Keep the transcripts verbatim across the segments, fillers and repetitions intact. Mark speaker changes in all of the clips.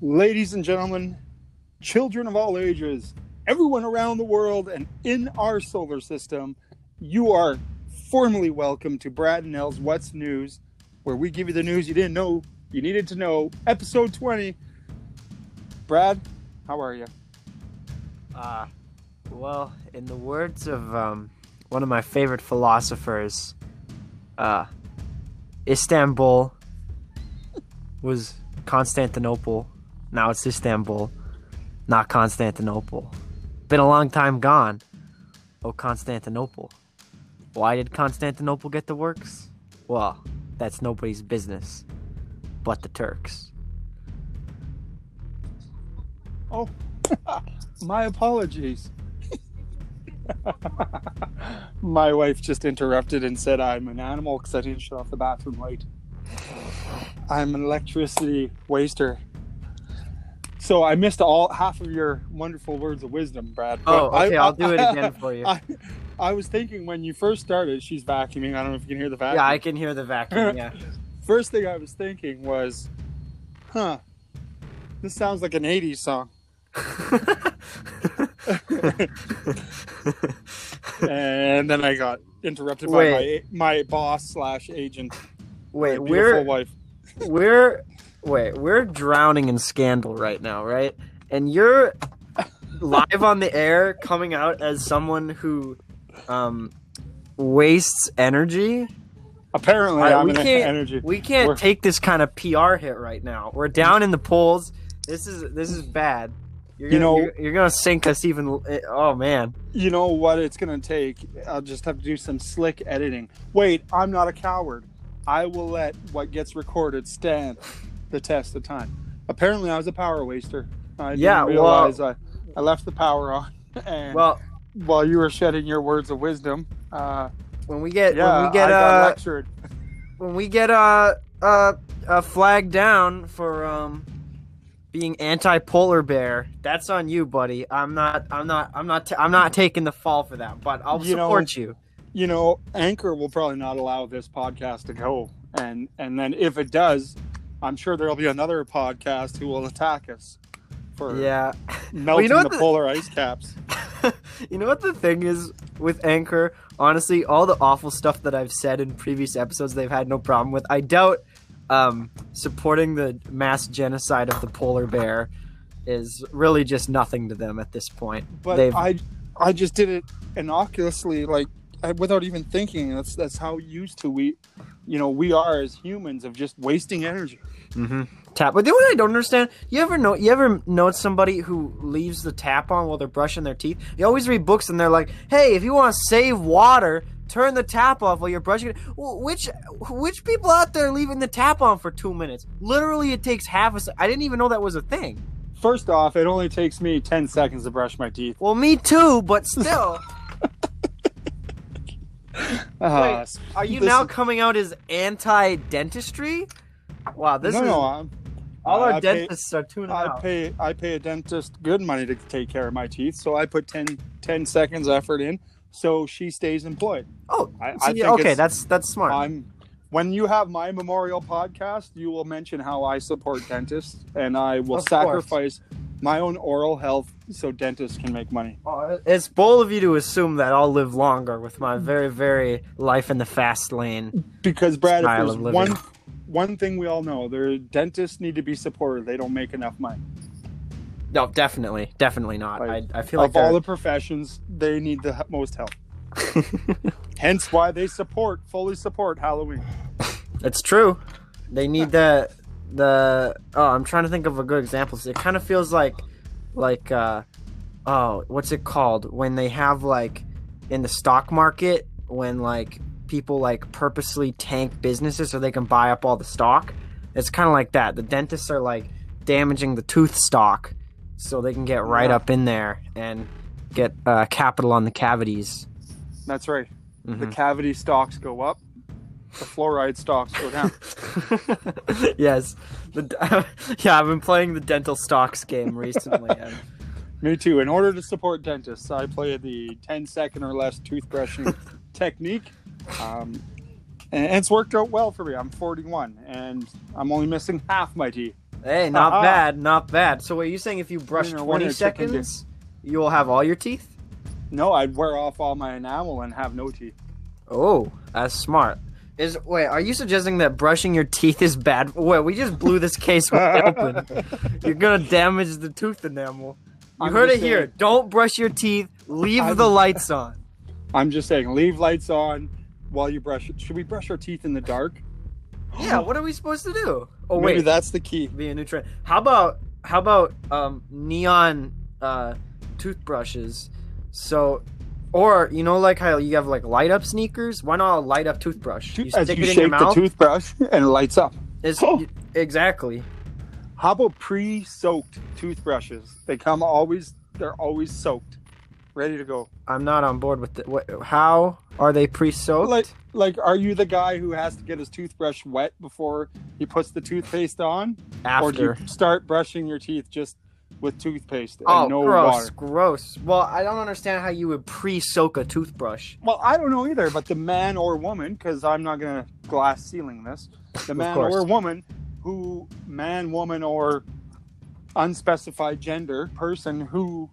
Speaker 1: Ladies and gentlemen, children of all ages, everyone around the world and in our solar system, you are formally welcome to Brad and Nell's What's News, where we give you the news you didn't know you needed to know. Episode twenty. Brad, how are you?
Speaker 2: Uh, well, in the words of um, one of my favorite philosophers, uh, Istanbul was Constantinople. Now it's Istanbul, not Constantinople. Been a long time gone. Oh, Constantinople. Why did Constantinople get the works? Well, that's nobody's business but the Turks.
Speaker 1: Oh, my apologies. My wife just interrupted and said I'm an animal because I didn't shut off the bathroom light. I'm an electricity waster. So I missed all half of your wonderful words of wisdom, Brad.
Speaker 2: Oh,
Speaker 1: But
Speaker 2: okay,
Speaker 1: I,
Speaker 2: I'll do it again for you.
Speaker 1: I, I was thinking when you first started, she's vacuuming. I don't know if you can hear the vacuum.
Speaker 2: Yeah, I can hear the vacuum, yeah.
Speaker 1: First thing I was thinking was, huh, this sounds like an eighties song. And then I got interrupted by
Speaker 2: Wait.
Speaker 1: my my boss slash agent.
Speaker 2: Wait,
Speaker 1: my beautiful
Speaker 2: we're...
Speaker 1: wife.
Speaker 2: We're wait, we're drowning in scandal right now, right? And you're live on the air coming out as someone who um wastes energy.
Speaker 1: Apparently,
Speaker 2: All right,
Speaker 1: I'm
Speaker 2: we
Speaker 1: an
Speaker 2: can't
Speaker 1: energy.
Speaker 2: we can't
Speaker 1: We're-
Speaker 2: take this kind of P R hit right now. We're down in the polls. This is this is bad. You're
Speaker 1: You
Speaker 2: gonna,
Speaker 1: know-
Speaker 2: you're, you're gonna sink us even. Oh man.
Speaker 1: You know what it's gonna take? I'll just have to do some slick editing. Wait, I'm not a coward. I will let what gets recorded stand the test of time. Apparently, I was a power waster. I didn't
Speaker 2: Yeah, well-
Speaker 1: realize I, I left the power on. And
Speaker 2: Well,
Speaker 1: while you were shedding your words of wisdom, uh,
Speaker 2: when we get
Speaker 1: yeah,
Speaker 2: when we get
Speaker 1: I got
Speaker 2: uh
Speaker 1: lectured.
Speaker 2: when we get uh uh a flag down for um being anti-polar bear, that's on you, buddy. I'm not I'm not I'm not t- I'm not taking the fall for that, but I'll
Speaker 1: You know-
Speaker 2: support you.
Speaker 1: You know, Anchor will probably not allow this podcast to go, and and then if it does, I'm sure there'll be another podcast who will attack us for
Speaker 2: Yeah.
Speaker 1: melting
Speaker 2: you know
Speaker 1: the,
Speaker 2: what the-
Speaker 1: polar ice caps.
Speaker 2: You know what the thing is with Anchor? Honestly, all the awful stuff that I've said in previous episodes, they've had no problem with. I doubt um, supporting the mass genocide of the polar bear is really just nothing to them at this point.
Speaker 1: But
Speaker 2: They've,
Speaker 1: I, I just did it innocuously, like I, without even thinking. That's that's how used to we, you know, we are as humans of just wasting energy.
Speaker 2: mm-hmm. Tap. But you know what I don't understand? You ever know? You ever know somebody who leaves the tap on while they're brushing their teeth? You always read books and they're like, "Hey, if you want to save water, turn the tap off while you're brushing it." Well, which which people out there are leaving the tap on for two minutes? Literally, it takes half a. Se- I didn't even know that was a thing.
Speaker 1: First off, it only takes me ten seconds to brush my teeth.
Speaker 2: Well, me too, but still.
Speaker 1: Uh,
Speaker 2: Wait, are you
Speaker 1: this
Speaker 2: now
Speaker 1: is-
Speaker 2: coming out as anti-dentistry? Wow, this
Speaker 1: no,
Speaker 2: is
Speaker 1: no, I'm,
Speaker 2: all
Speaker 1: I-
Speaker 2: our
Speaker 1: I pay-
Speaker 2: dentists are tuning
Speaker 1: I
Speaker 2: out.
Speaker 1: pay I pay a dentist good money to take care of my teeth, so I put ten, ten seconds effort in, so she stays employed.
Speaker 2: Oh,
Speaker 1: I,
Speaker 2: see,
Speaker 1: I think
Speaker 2: okay,
Speaker 1: it's-
Speaker 2: that's that's smart.
Speaker 1: I'm when you have my memorial podcast, you will mention how I support dentists, and I will
Speaker 2: Of course.
Speaker 1: sacrifice my own oral health so dentists can make money.
Speaker 2: Oh, it's bold of you to assume that I'll live longer with my very, very life in the fast lane.
Speaker 1: Because Brad, if
Speaker 2: Style
Speaker 1: there's
Speaker 2: of living.
Speaker 1: one one thing we all know, their dentists need to be supported. They don't make enough money.
Speaker 2: No, definitely, definitely not.
Speaker 1: Like,
Speaker 2: I, I feel like
Speaker 1: of all
Speaker 2: they're-
Speaker 1: the professions, they need the h- most help. Hence why they support, fully support Halloween.
Speaker 2: it's true. They need the the. Oh, I'm trying to think of a good example. It kind of feels like, like, uh, oh, what's it called when they have like in the stock market when like people like purposely tank businesses so they can buy up all the stock. It's kind of like that. The dentists are like damaging the tooth stock so they can get right
Speaker 1: Yeah.
Speaker 2: up in there and get uh, capital on the cavities.
Speaker 1: That's right. The
Speaker 2: Mhm.
Speaker 1: cavity stocks go up, the fluoride stocks go down.
Speaker 2: Yes. The, yeah, I've been playing the dental stocks game recently. and
Speaker 1: Me too. In order to support dentists, I play the ten second or less toothbrushing technique. Um, and it's worked out well for me. I'm forty-one, and I'm only missing half my teeth.
Speaker 2: Hey, not
Speaker 1: Aha.
Speaker 2: bad, not bad. So, are you saying if you brush
Speaker 1: Winner,
Speaker 2: twenty
Speaker 1: winner, chicken
Speaker 2: seconds, you will have all your teeth?
Speaker 1: No, I'd wear off all my enamel and have no teeth.
Speaker 2: Oh, that's smart. Is wait, are you suggesting that brushing your teeth is bad? Wait, we just blew this case wide open. You're gonna damage the tooth enamel. You
Speaker 1: I'm
Speaker 2: heard it
Speaker 1: just
Speaker 2: here.
Speaker 1: saying.
Speaker 2: Don't brush your teeth. Leave
Speaker 1: I'm-
Speaker 2: the lights on.
Speaker 1: I'm just saying, leave lights on while you brush it. Should we brush our teeth in the dark?
Speaker 2: Yeah, what are we supposed to do? Oh
Speaker 1: Maybe
Speaker 2: wait,
Speaker 1: that's the key.
Speaker 2: be a new trend. How about how about um neon uh toothbrushes? So, or you know, like how you have like light up sneakers. Why not a light up toothbrush? You
Speaker 1: As
Speaker 2: stick
Speaker 1: you
Speaker 2: it in
Speaker 1: shake
Speaker 2: your
Speaker 1: the
Speaker 2: mouth.
Speaker 1: toothbrush and it lights up.
Speaker 2: It's,
Speaker 1: Oh.
Speaker 2: Exactly.
Speaker 1: How about pre-soaked toothbrushes? They come always, they're always soaked, ready to go.
Speaker 2: I'm not on board with it. What, how are they pre-soaked?
Speaker 1: Like, like, are you the guy who has to get his toothbrush wet before he puts the toothpaste on? Or do
Speaker 2: After.
Speaker 1: you start brushing your teeth just with toothpaste and
Speaker 2: Oh,
Speaker 1: no
Speaker 2: gross,
Speaker 1: water?
Speaker 2: gross. Well, I don't understand how you would pre-soak a toothbrush.
Speaker 1: Well, I don't know either, but the man or woman, because I'm not going to glass ceiling this, the man
Speaker 2: course.
Speaker 1: or woman who, man, woman, or unspecified gender person who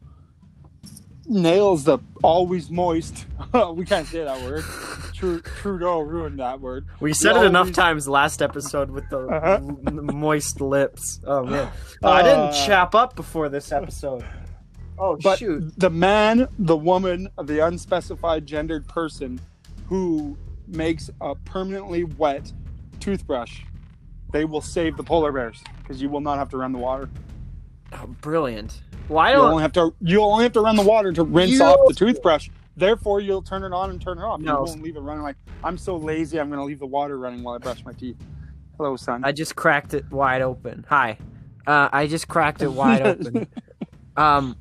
Speaker 1: nails the always moist, we can't say that word, Tru- Trudeau ruined that word.
Speaker 2: We said
Speaker 1: The
Speaker 2: it enough
Speaker 1: always-
Speaker 2: times last episode with the
Speaker 1: Uh-huh.
Speaker 2: m- moist lips. Oh man, oh, I didn't
Speaker 1: Uh,
Speaker 2: chap up before this episode. Oh
Speaker 1: But
Speaker 2: shoot!
Speaker 1: the man, the woman, the unspecified gendered person who makes a permanently wet toothbrush, they will save the polar bears because you will not have to run the water.
Speaker 2: Oh, brilliant. Why
Speaker 1: You
Speaker 2: don't?
Speaker 1: only have to you only have to run the water to rinse
Speaker 2: You-
Speaker 1: off the toothbrush. Therefore, you'll turn it on and turn it off.
Speaker 2: No.
Speaker 1: You won't leave it running. Like, I'm so lazy, I'm going to leave the water running while I brush my teeth. Hello, son.
Speaker 2: I just cracked it wide open. Hi. Uh, I just cracked it wide open. Um,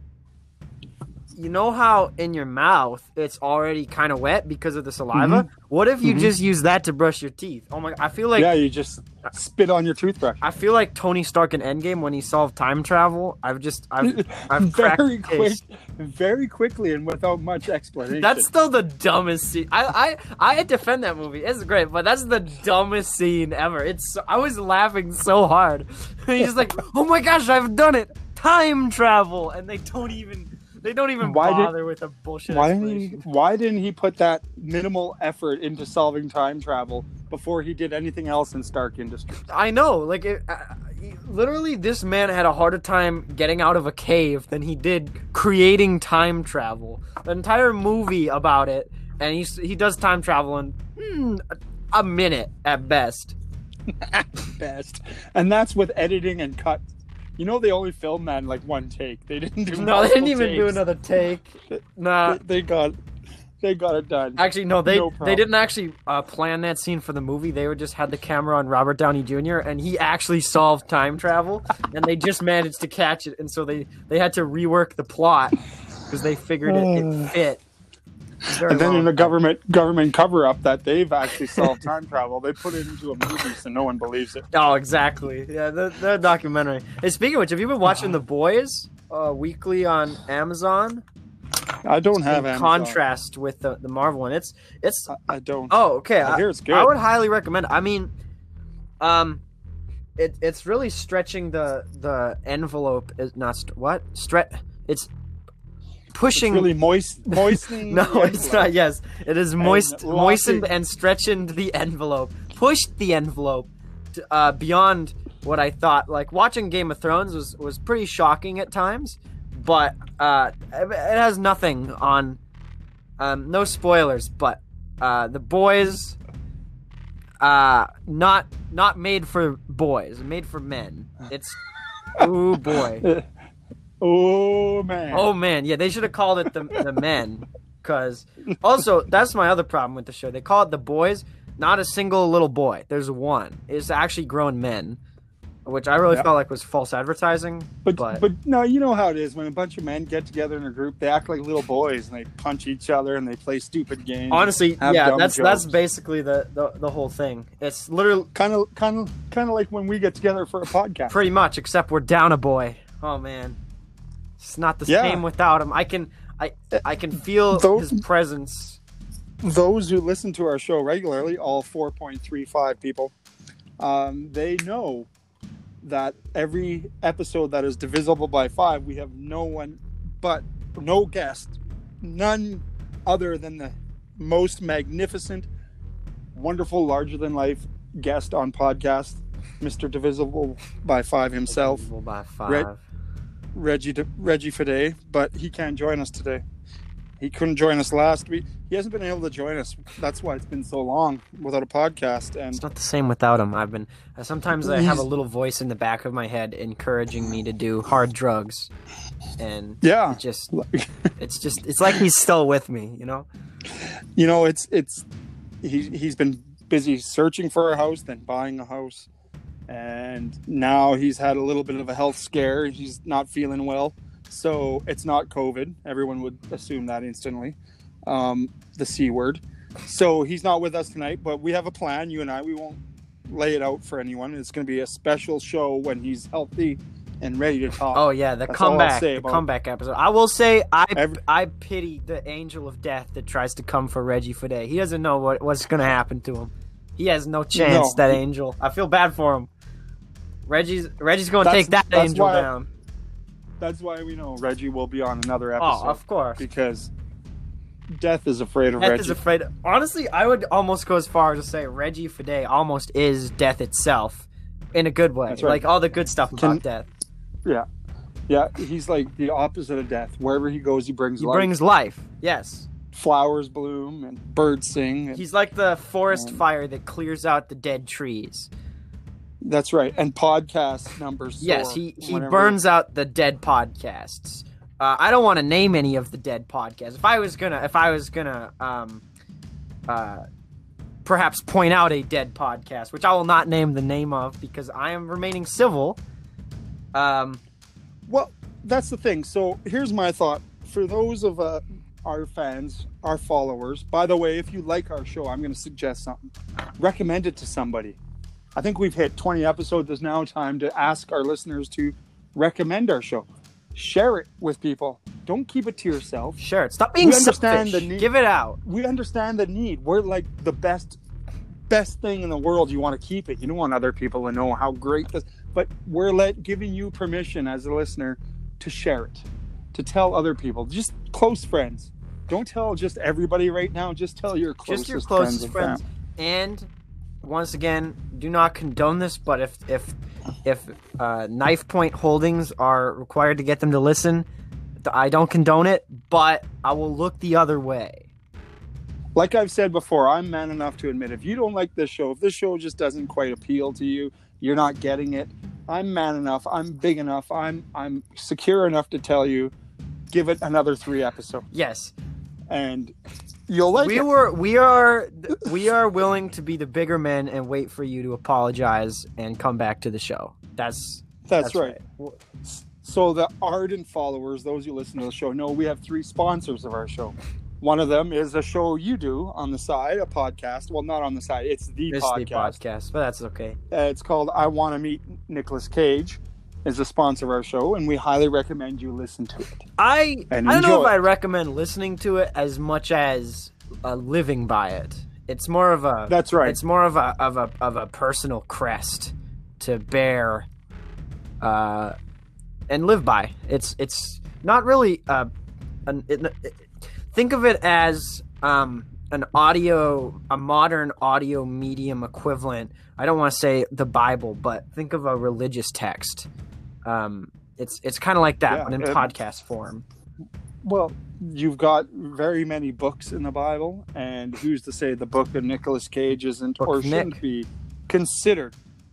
Speaker 2: you know how in your mouth it's already kind of wet because of the saliva? What if you
Speaker 1: Mhm.
Speaker 2: just use that to brush your teeth? Oh my! I feel like
Speaker 1: yeah, you just spit on your toothbrush.
Speaker 2: I feel like Tony Stark in Endgame when he solved time travel. I've just I've I've cracked
Speaker 1: very
Speaker 2: the
Speaker 1: quick,
Speaker 2: case.
Speaker 1: very quickly, and without much explanation.
Speaker 2: That's still the dumbest scene. I I I defend that movie. It's great, but that's the dumbest scene ever. It's so, I was laughing so hard. He's just like, oh my gosh, I've done it! Time travel, and they don't even they don't even
Speaker 1: Why did-
Speaker 2: bother with a bullshit
Speaker 1: why didn't he?
Speaker 2: explanation.
Speaker 1: Why didn't he put that minimal effort into solving time travel before he did anything else in Stark Industries?
Speaker 2: I know, like, it, uh, literally, this man had a harder time getting out of a cave than he did creating time travel. The entire movie about it, and he's, he does time travel in hmm, a, a minute at best.
Speaker 1: At best, and that's with editing and cut. You know, they only filmed that in like one take. They didn't do.
Speaker 2: No, they didn't
Speaker 1: multiple
Speaker 2: even do
Speaker 1: takes.
Speaker 2: another take. Nah.
Speaker 1: They, they got, they got it done.
Speaker 2: Actually, no, they
Speaker 1: No
Speaker 2: they
Speaker 1: problem.
Speaker 2: didn't actually uh, plan that scene for the movie. They were just had the camera on Robert Downey Junior and he actually solved time travel, and they just managed to catch it, and so they they had to rework the plot because they figured it, it fit. Very
Speaker 1: And then
Speaker 2: well.
Speaker 1: in a government government cover up that they've actually solved time travel, they put it into a movie so no one believes it.
Speaker 2: Oh, exactly. Yeah, the, the documentary. Hey, speaking of which, have you been watching The Boys uh, weekly on Amazon?
Speaker 1: I don't have
Speaker 2: In
Speaker 1: Amazon.
Speaker 2: contrast with the, the Marvel one, it's it's.
Speaker 1: I, I don't.
Speaker 2: Oh, okay.
Speaker 1: I hear it's good.
Speaker 2: I would highly recommend. I mean, um, it it's really stretching the the envelope. Is not st- what stretch. It's
Speaker 1: It's
Speaker 2: pushing.
Speaker 1: really moist, moistening.
Speaker 2: no,
Speaker 1: the
Speaker 2: it's not.
Speaker 1: envelope.
Speaker 2: Yes, it is moist,
Speaker 1: locking-
Speaker 2: moistened and stretching the envelope. Pushed the envelope to, uh, beyond what I thought. Like watching Game of Thrones was was pretty shocking at times, but uh, it it has nothing on. Um, no spoilers, but uh, the boys, uh, not not made for boys, made for men. It's oh boy.
Speaker 1: Oh man.
Speaker 2: Oh man, yeah, they should have called it the the men, because also that's my other problem with the show. They call it the boys, not a single little boy. There's one. It's actually grown men, which I really
Speaker 1: Yep.
Speaker 2: felt like was false advertising.
Speaker 1: But,
Speaker 2: But,
Speaker 1: but no, you know how it is when a bunch of men get together in a group. They act like little boys and they punch each other and they play stupid games.
Speaker 2: honestly,
Speaker 1: have
Speaker 2: yeah,
Speaker 1: dumb
Speaker 2: that's that's
Speaker 1: jokes.
Speaker 2: basically the, the the whole thing. It's literally
Speaker 1: kind of kind of kind of like when we get together for a podcast.
Speaker 2: pretty much, except we're down a boy. Oh man, it's not the
Speaker 1: Yeah.
Speaker 2: same without him. I can I I can feel
Speaker 1: Though-
Speaker 2: his presence.
Speaker 1: Those who listen to our show regularly, all four point three five people, um, they know that every episode that is divisible by five, we have no one but no guest, none other than the most magnificent, wonderful, larger than life guest on podcast, Mister Divisible by Five himself,
Speaker 2: Divisible by five.
Speaker 1: Reg, Reggie Reggie Fede, but he can't join us today. He couldn't join us last week. He hasn't been able to join us. That's why it's been so long without a podcast. And
Speaker 2: it's not the same without him. I've been sometimes I have a little voice in the back of my head encouraging me to do hard drugs, and
Speaker 1: yeah,
Speaker 2: it just it's just it's like he's still with me, you know.
Speaker 1: You know, it's it's he he's been busy searching for a house, then buying a house, and now he's had a little bit of a health scare. He's not feeling well. So it's not COVID. Everyone would assume that instantly. Um, the C word. So he's not with us tonight, but we have a plan. You and I, we won't lay it out for anyone. It's going to be a special show when he's healthy and ready to talk.
Speaker 2: Oh yeah, the
Speaker 1: That's all I'll
Speaker 2: comeback,
Speaker 1: say
Speaker 2: the
Speaker 1: about
Speaker 2: comeback episode. I will say, I
Speaker 1: Every-
Speaker 2: I pity the angel of death that tries to come for Reggie Fede. He doesn't know what what's going to happen to him. He has no chance.
Speaker 1: No.
Speaker 2: That angel. I feel bad for him. Reggie's Reggie's going to
Speaker 1: That's-
Speaker 2: take that
Speaker 1: that's
Speaker 2: angel
Speaker 1: why-
Speaker 2: down.
Speaker 1: That's why we know Reggie will be on another episode.
Speaker 2: Oh, of course.
Speaker 1: Because death is afraid of
Speaker 2: Death
Speaker 1: Reggie.
Speaker 2: is afraid. Honestly, I would almost go as far as to say Reggie Fede almost is death itself, in a good way.
Speaker 1: That's right.
Speaker 2: Like all the good stuff about
Speaker 1: Can-
Speaker 2: death.
Speaker 1: Yeah. Yeah, he's like the opposite of death. Wherever he goes, he brings
Speaker 2: He
Speaker 1: life.
Speaker 2: brings life. Yes.
Speaker 1: Flowers bloom and birds sing. And
Speaker 2: He's like the forest
Speaker 1: Um,
Speaker 2: fire that clears out the dead trees.
Speaker 1: that's right. And podcast numbers soar
Speaker 2: Yes, he, he
Speaker 1: whenever-
Speaker 2: burns out the dead podcasts. Uh, I don't want to name any of the dead podcasts. If I was gonna, if I was gonna, um, uh, perhaps point out a dead podcast, which I will not name the name of because I am remaining civil. Um,
Speaker 1: Well, that's the thing. So here's my thought. For those of uh, our fans, our followers, by the way, if you like our show, I'm going to suggest something. Recommend it to somebody. I think we've hit twenty episodes. It's now time to ask our listeners to recommend our show. Share it with people. Don't keep it to yourself.
Speaker 2: sure, stop being
Speaker 1: We understand
Speaker 2: selfish.
Speaker 1: the need-
Speaker 2: Give it out.
Speaker 1: We understand the need. We're like the best best thing in the world. You want to keep it. You don't want other people to know how great this, but we're let giving you permission as a listener to share it, to tell other people, just close friends. Don't tell just everybody right now. Just tell your closest,
Speaker 2: Just your closest
Speaker 1: friends.
Speaker 2: friends. And once again, do not condone this, but if if if uh, Knife Point Holdings are required to get them to listen, th- I don't condone it, but I will look the other way.
Speaker 1: Like I've said before, I'm man enough to admit if you don't like this show, if this show just doesn't quite appeal to you, you're not getting it. I'm man enough. I'm big enough. I'm I'm secure enough to tell you, give it another three episodes,
Speaker 2: Yes,
Speaker 1: and you'll like
Speaker 2: we
Speaker 1: it.
Speaker 2: were we are we are willing to be the bigger men and wait for you to apologize and come back to the show. That's
Speaker 1: That's,
Speaker 2: that's
Speaker 1: right. So the ardent followers, those who listen to the show, know we have three sponsors of our show. One of them is a show you do on the side, a podcast. Well, not on the side. It's the
Speaker 2: It's
Speaker 1: podcast.
Speaker 2: the podcast, but that's okay.
Speaker 1: Uh, it's called I Want to Meet Nicolas Cage. Is a sponsor of our show, and we highly recommend you listen to it.
Speaker 2: I
Speaker 1: And
Speaker 2: I don't know
Speaker 1: enjoy
Speaker 2: if I
Speaker 1: it.
Speaker 2: recommend listening to it as much as uh, living by it. It's more of a
Speaker 1: That's right.
Speaker 2: It's more of a of a of a personal crest to bear, uh, and live by. It's it's not really uh, an, it, it, think of it as um an audio a modern audio medium equivalent. I don't want to say the Bible, but think of a religious text. Um, it's it's kind of like that,
Speaker 1: Yeah,
Speaker 2: but in
Speaker 1: it-
Speaker 2: podcast form.
Speaker 1: Well, you've got very many books in the Bible, and who's to say the book of Nicolas Cage isn't
Speaker 2: Book
Speaker 1: or
Speaker 2: of
Speaker 1: shouldn't
Speaker 2: Nick.
Speaker 1: be considered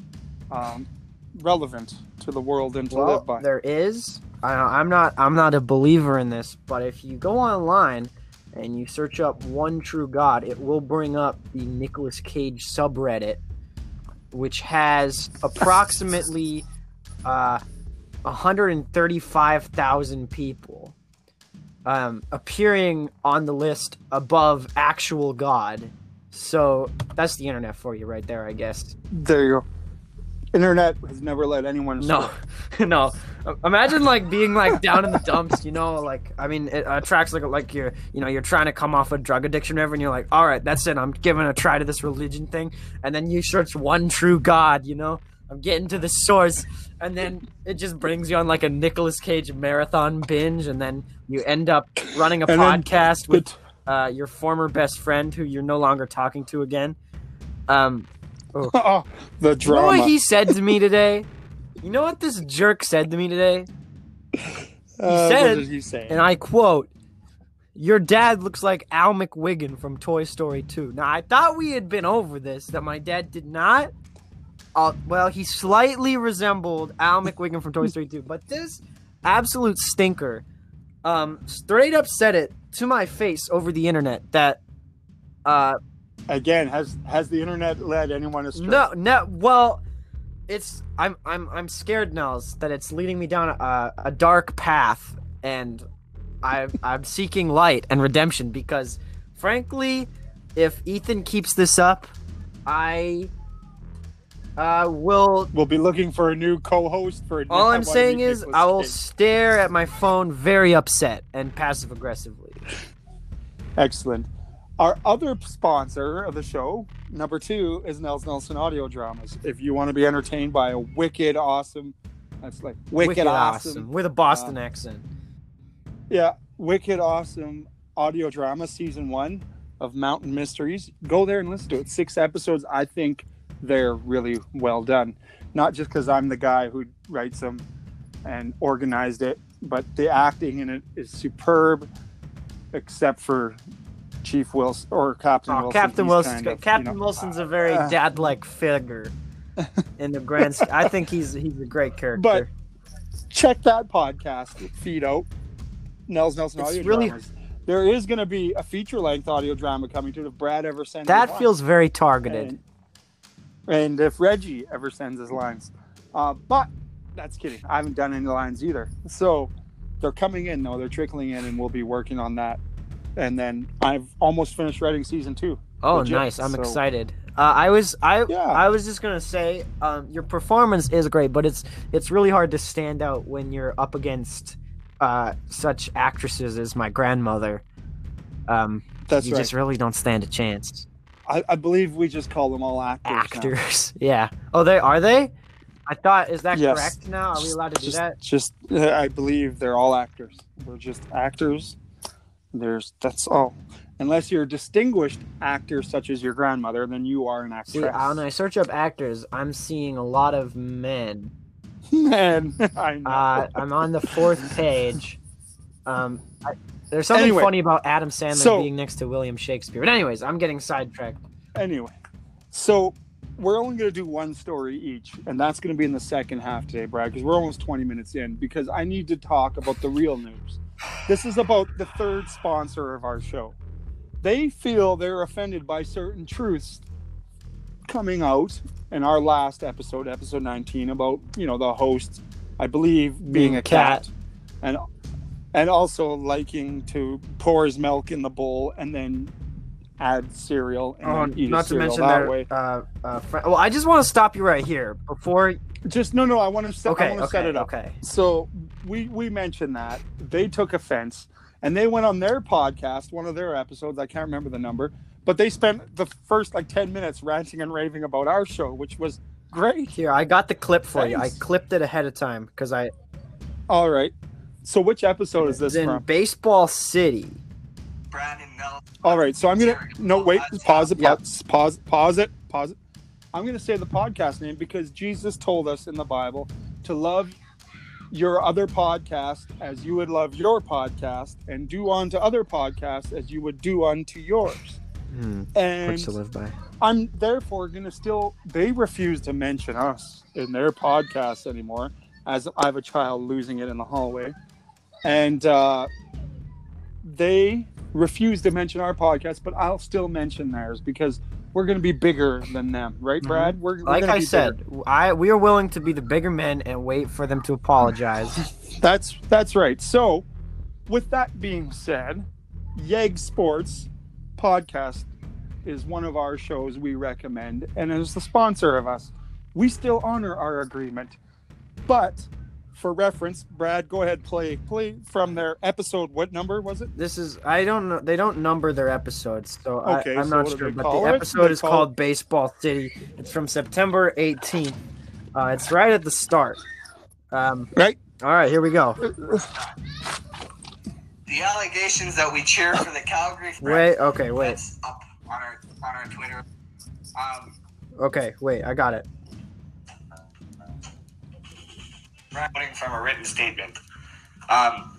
Speaker 1: um, relevant to the world and to
Speaker 2: Well,
Speaker 1: live by?
Speaker 2: there is. I, I'm not. I'm not a believer in this, but if you go online and you search up "One True God," it will bring up the Nicolas Cage subreddit, which has approximately uh, one hundred thirty-five thousand people um, appearing on the list above actual God. So that's the internet for you right there, I guess.
Speaker 1: There you go. Internet has never let anyone
Speaker 2: No, no. Imagine like being like down in the dumps, you know, like I mean, it attracts like like you're, you know, you're trying to come off a drug addiction, or whatever, and you're like, all right, that's it. I'm giving a try to this religion thing, and then you search "One True God," you know, I'm getting to the source, and then it just brings you on like a Nicolas Cage marathon binge, and then you end up running a
Speaker 1: And then
Speaker 2: podcast with
Speaker 1: the-
Speaker 2: uh, your former best friend who you're no longer talking to again. Um,
Speaker 1: Oh, the
Speaker 2: you know
Speaker 1: drama.
Speaker 2: what he said to me today? You know what this jerk said to me today?
Speaker 1: Uh,
Speaker 2: said-
Speaker 1: what did he say?
Speaker 2: And I quote, "Your dad looks like Al McWiggin from Toy Story two." Now, I thought we had been over this, that my dad did not. Uh, well, he slightly resembled Al McWiggin from Toy Story two, but this absolute stinker um, straight up said it to my face over the internet that uh,
Speaker 1: Again, has has the internet led anyone astray?
Speaker 2: no, no, well, it's I'm I'm I'm scared, Nels, that it's leading me down a, a dark path, and I I'm seeking light and redemption because, frankly, if Ethan keeps this up, I uh will.
Speaker 1: We'll be looking for a new co-host for.
Speaker 2: All
Speaker 1: I
Speaker 2: I'm
Speaker 1: wanna
Speaker 2: saying
Speaker 1: meet
Speaker 2: is
Speaker 1: Nicolas
Speaker 2: I will
Speaker 1: Cage.
Speaker 2: stare at my phone very upset and passive aggressively.
Speaker 1: Excellent. Our other sponsor of the show, number two, is Nels Nelson Audio Dramas. If you want to be entertained by a wicked, awesome, that's like wicked, awesome,
Speaker 2: with a Boston accent.
Speaker 1: yeah, wicked, awesome audio drama, season one of Mountain Mysteries. Go there and listen to it. Six episodes. I think they're really well done. Not just because I'm the guy who writes them and organized it, but the acting in it is superb, except for Chief Wilson or Captain
Speaker 2: Oh,
Speaker 1: Wilson.
Speaker 2: Captain
Speaker 1: He's
Speaker 2: Wilson.
Speaker 1: kind of,
Speaker 2: Captain
Speaker 1: you know,
Speaker 2: Wilson's a very
Speaker 1: uh,
Speaker 2: dad-like figure in the grand. sch- I think he's he's a great character.
Speaker 1: But check that podcast feed out. Nels Nelson
Speaker 2: It's
Speaker 1: Audio
Speaker 2: really-
Speaker 1: Dramas. There is going to be a feature-length audio drama coming to it if Brad ever sends
Speaker 2: that
Speaker 1: his lines.
Speaker 2: feels very targeted.
Speaker 1: And, and if Reggie ever sends his lines. Uh, but that's kidding. I haven't done any lines either. So they're coming in, though. They're trickling in, and we'll be working on that. And then I've almost finished writing season two.
Speaker 2: Oh,
Speaker 1: legit,
Speaker 2: nice! I'm
Speaker 1: so-
Speaker 2: excited. Uh, I was I
Speaker 1: Yeah.
Speaker 2: I was just gonna say, um, your performance is great, but it's it's really hard to stand out when you're up against uh, such actresses as my grandmother. Um,
Speaker 1: That's
Speaker 2: you
Speaker 1: right.
Speaker 2: just really don't stand a chance.
Speaker 1: I, I believe we just call them all actors. now.
Speaker 2: Actors, yeah. Oh, they are they? I thought, is that
Speaker 1: Yes.
Speaker 2: correct now? Are we allowed to do
Speaker 1: just,
Speaker 2: that?
Speaker 1: Just, uh, I believe they're all actors. We're just actors. There's that's all. Unless you're a distinguished actor such as your grandmother, then you are an actress.
Speaker 2: See, when I search up actors, I'm seeing a lot of men.
Speaker 1: Man, I know.
Speaker 2: Uh, I'm on the fourth page. Um, I, there's something
Speaker 1: Anyway,
Speaker 2: funny about Adam Sandler
Speaker 1: so-
Speaker 2: being next to William Shakespeare. But anyways, I'm getting sidetracked.
Speaker 1: Anyway, so we're only going to do one story each, and that's going to be in the second half today, Brad, because we're almost twenty minutes in, because I need to talk about the real news. This is about the third sponsor of our show. They feel they're offended by certain truths coming out in our last episode, episode nineteen, about, you know, the host, I believe, being,
Speaker 2: Being
Speaker 1: a
Speaker 2: a
Speaker 1: cat,
Speaker 2: cat.
Speaker 1: and and also liking to pour his milk in the bowl and then add cereal and
Speaker 2: Oh,
Speaker 1: then eat
Speaker 2: not
Speaker 1: his
Speaker 2: to
Speaker 1: cereal
Speaker 2: mention
Speaker 1: that
Speaker 2: their,
Speaker 1: way.
Speaker 2: uh, uh, fr- well, I just want to stop you right here before.
Speaker 1: Just no, no. I want to set. I
Speaker 2: Okay,
Speaker 1: want to
Speaker 2: okay,
Speaker 1: set it up.
Speaker 2: okay.
Speaker 1: So we we mentioned that they took offense, and they went on their podcast, one of their episodes. I can't remember the number, but they spent the first like ten minutes ranting and raving about our show, which was great.
Speaker 2: Here, I got the clip for you. I
Speaker 1: Thanks.
Speaker 2: clipped it ahead of time because I
Speaker 1: All right. So which episode is
Speaker 2: was
Speaker 1: this
Speaker 2: in
Speaker 1: from?
Speaker 2: Baseball City.
Speaker 3: Brandon Mel.
Speaker 1: All right. So I'm gonna no wait. Pause it.
Speaker 2: Yep.
Speaker 1: Pause. Pause. Pause it. Pause it. I'm gonna say the podcast name because Jesus told us in the Bible to love your other podcast as you would love your podcast, and do unto other podcasts as you would do unto yours.
Speaker 2: Hmm.
Speaker 1: And
Speaker 2: Words to live by.
Speaker 1: I'm therefore going to still, they refuse to mention us in their podcast anymore, as I have a child losing it in the hallway. And uh, they refuse to mention our podcast, but I'll still mention theirs because we're going to be bigger than them. Right, Brad? We're, we're
Speaker 2: Like
Speaker 1: gonna
Speaker 2: I
Speaker 1: be
Speaker 2: said,
Speaker 1: bigger.
Speaker 2: I we are willing to be the bigger men and wait for them to apologize.
Speaker 1: That's, that's right. So, with that being said, Yeg Sports podcast is one of our shows we recommend and is the sponsor of us. We still honor our agreement. But for reference, Brad, go ahead, play play from their episode. What number was it?
Speaker 2: This is I don't know. They don't number their episodes, so
Speaker 1: Okay,
Speaker 2: I, I'm
Speaker 1: so
Speaker 2: not
Speaker 1: what do
Speaker 2: sure.
Speaker 1: they
Speaker 2: But
Speaker 1: call
Speaker 2: the
Speaker 1: it?
Speaker 2: episode
Speaker 1: They
Speaker 2: is
Speaker 1: call
Speaker 2: called
Speaker 1: it-
Speaker 2: Baseball City. It's from September eighteenth, Uh, it's right at the start. Um,
Speaker 1: Right?
Speaker 2: all right, here we go.
Speaker 3: The allegations that we cheer for the Calgary
Speaker 2: Wait, okay, wait.
Speaker 3: That's up on our on our Twitter. Um,
Speaker 2: Okay, wait, I got it.
Speaker 3: quoting from a written statement. Um,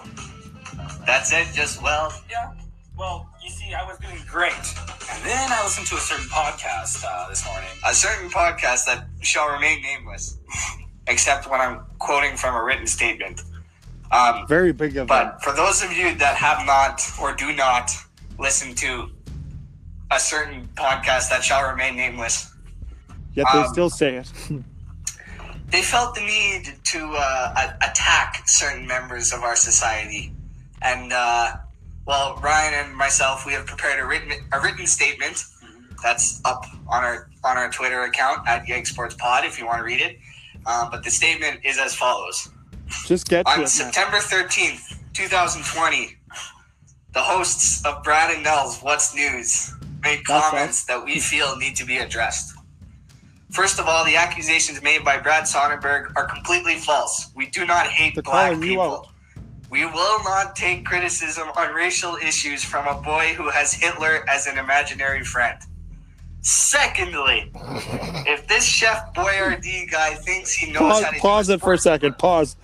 Speaker 3: that's it. Just well,
Speaker 4: Yeah. Well, you see, I was doing great. And then I listened to a certain podcast uh, this morning.
Speaker 3: a certain podcast that shall remain nameless, except when I'm quoting from a written statement. Um,
Speaker 1: Very big of
Speaker 3: But for those of you that have not or do not listen to a certain podcast that shall remain nameless,
Speaker 1: Yet they
Speaker 3: um,
Speaker 1: still say it.
Speaker 3: they felt the need to uh, a- attack certain members of our society. And, uh, well, Ryan and myself, we have prepared a written a written statement that's up on our on our Twitter account at Yeg Sports Pod if you want to read it. Um, but the statement is as follows.
Speaker 1: Just get to
Speaker 3: On
Speaker 1: it, man.
Speaker 3: September thirteenth, twenty twenty, the hosts of Brad and Nell's What's News made
Speaker 1: That's
Speaker 3: comments that we feel need to be addressed. First of all, the accusations made by Brad Sonnenberg are completely false. We do not hate
Speaker 1: They're
Speaker 3: black
Speaker 1: calling you
Speaker 3: people.
Speaker 1: out.
Speaker 3: We will not take criticism on racial issues from a boy who has Hitler as an imaginary friend. Secondly, if this Chef Boyardee guy thinks he knows
Speaker 1: Pause,
Speaker 3: how to
Speaker 1: pause
Speaker 3: do
Speaker 1: it for a second. Pause.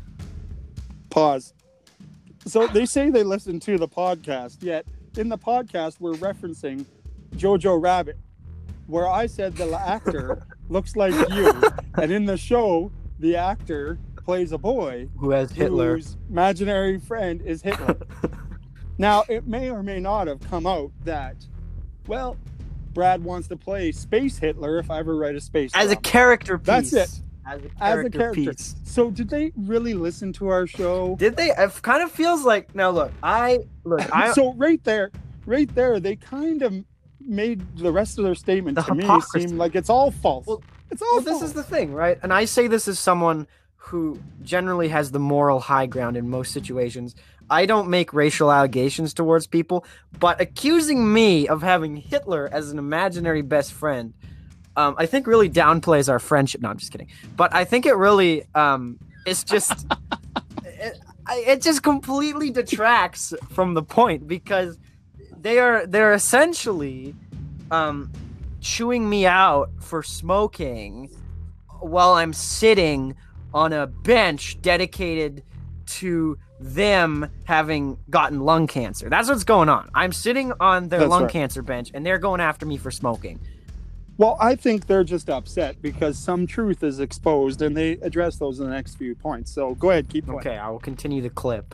Speaker 1: Pause. So they say they listen to the podcast, yet in the podcast we're referencing Jojo Rabbit, where I said the actor looks like you, and in the show the actor plays a boy
Speaker 2: Who has Hitler?
Speaker 1: whose imaginary friend is Hitler. Now, it may or may not have come out that, well, Brad wants to play Space Hitler if I ever write a space
Speaker 2: As a
Speaker 1: drama.
Speaker 2: character piece.
Speaker 1: That's it.
Speaker 2: As a
Speaker 1: As
Speaker 2: character,
Speaker 1: a character.
Speaker 2: piece.
Speaker 1: So did they really listen to our show?
Speaker 2: Did they? It kind of feels like. Now look, I look. I
Speaker 1: So right there, right there, they kind of made the rest of their statement
Speaker 2: The
Speaker 1: to me
Speaker 2: hypocrisy.
Speaker 1: seem like it's all false.
Speaker 2: Well-
Speaker 1: it's all
Speaker 2: well,
Speaker 1: false.
Speaker 2: this is the thing, right? And I say this as someone who generally has the moral high ground in most situations. I don't make racial allegations towards people, but accusing me of having Hitler as an imaginary best friend, um, I think really downplays our friendship. No, I'm just kidding. But I think it really, um, it's just, it, I- it just completely detracts from the point because they are they're essentially, um, chewing me out for smoking while I'm sitting on a bench dedicated to them having gotten lung cancer. That's what's going on. I'm sitting on their
Speaker 1: That's
Speaker 2: lung
Speaker 1: right.
Speaker 2: cancer bench and they're going after me for smoking.
Speaker 1: Well, I think they're just upset because some truth is exposed, and they address those in the next few points. So go ahead, keep going.
Speaker 2: Okay, I will continue the clip.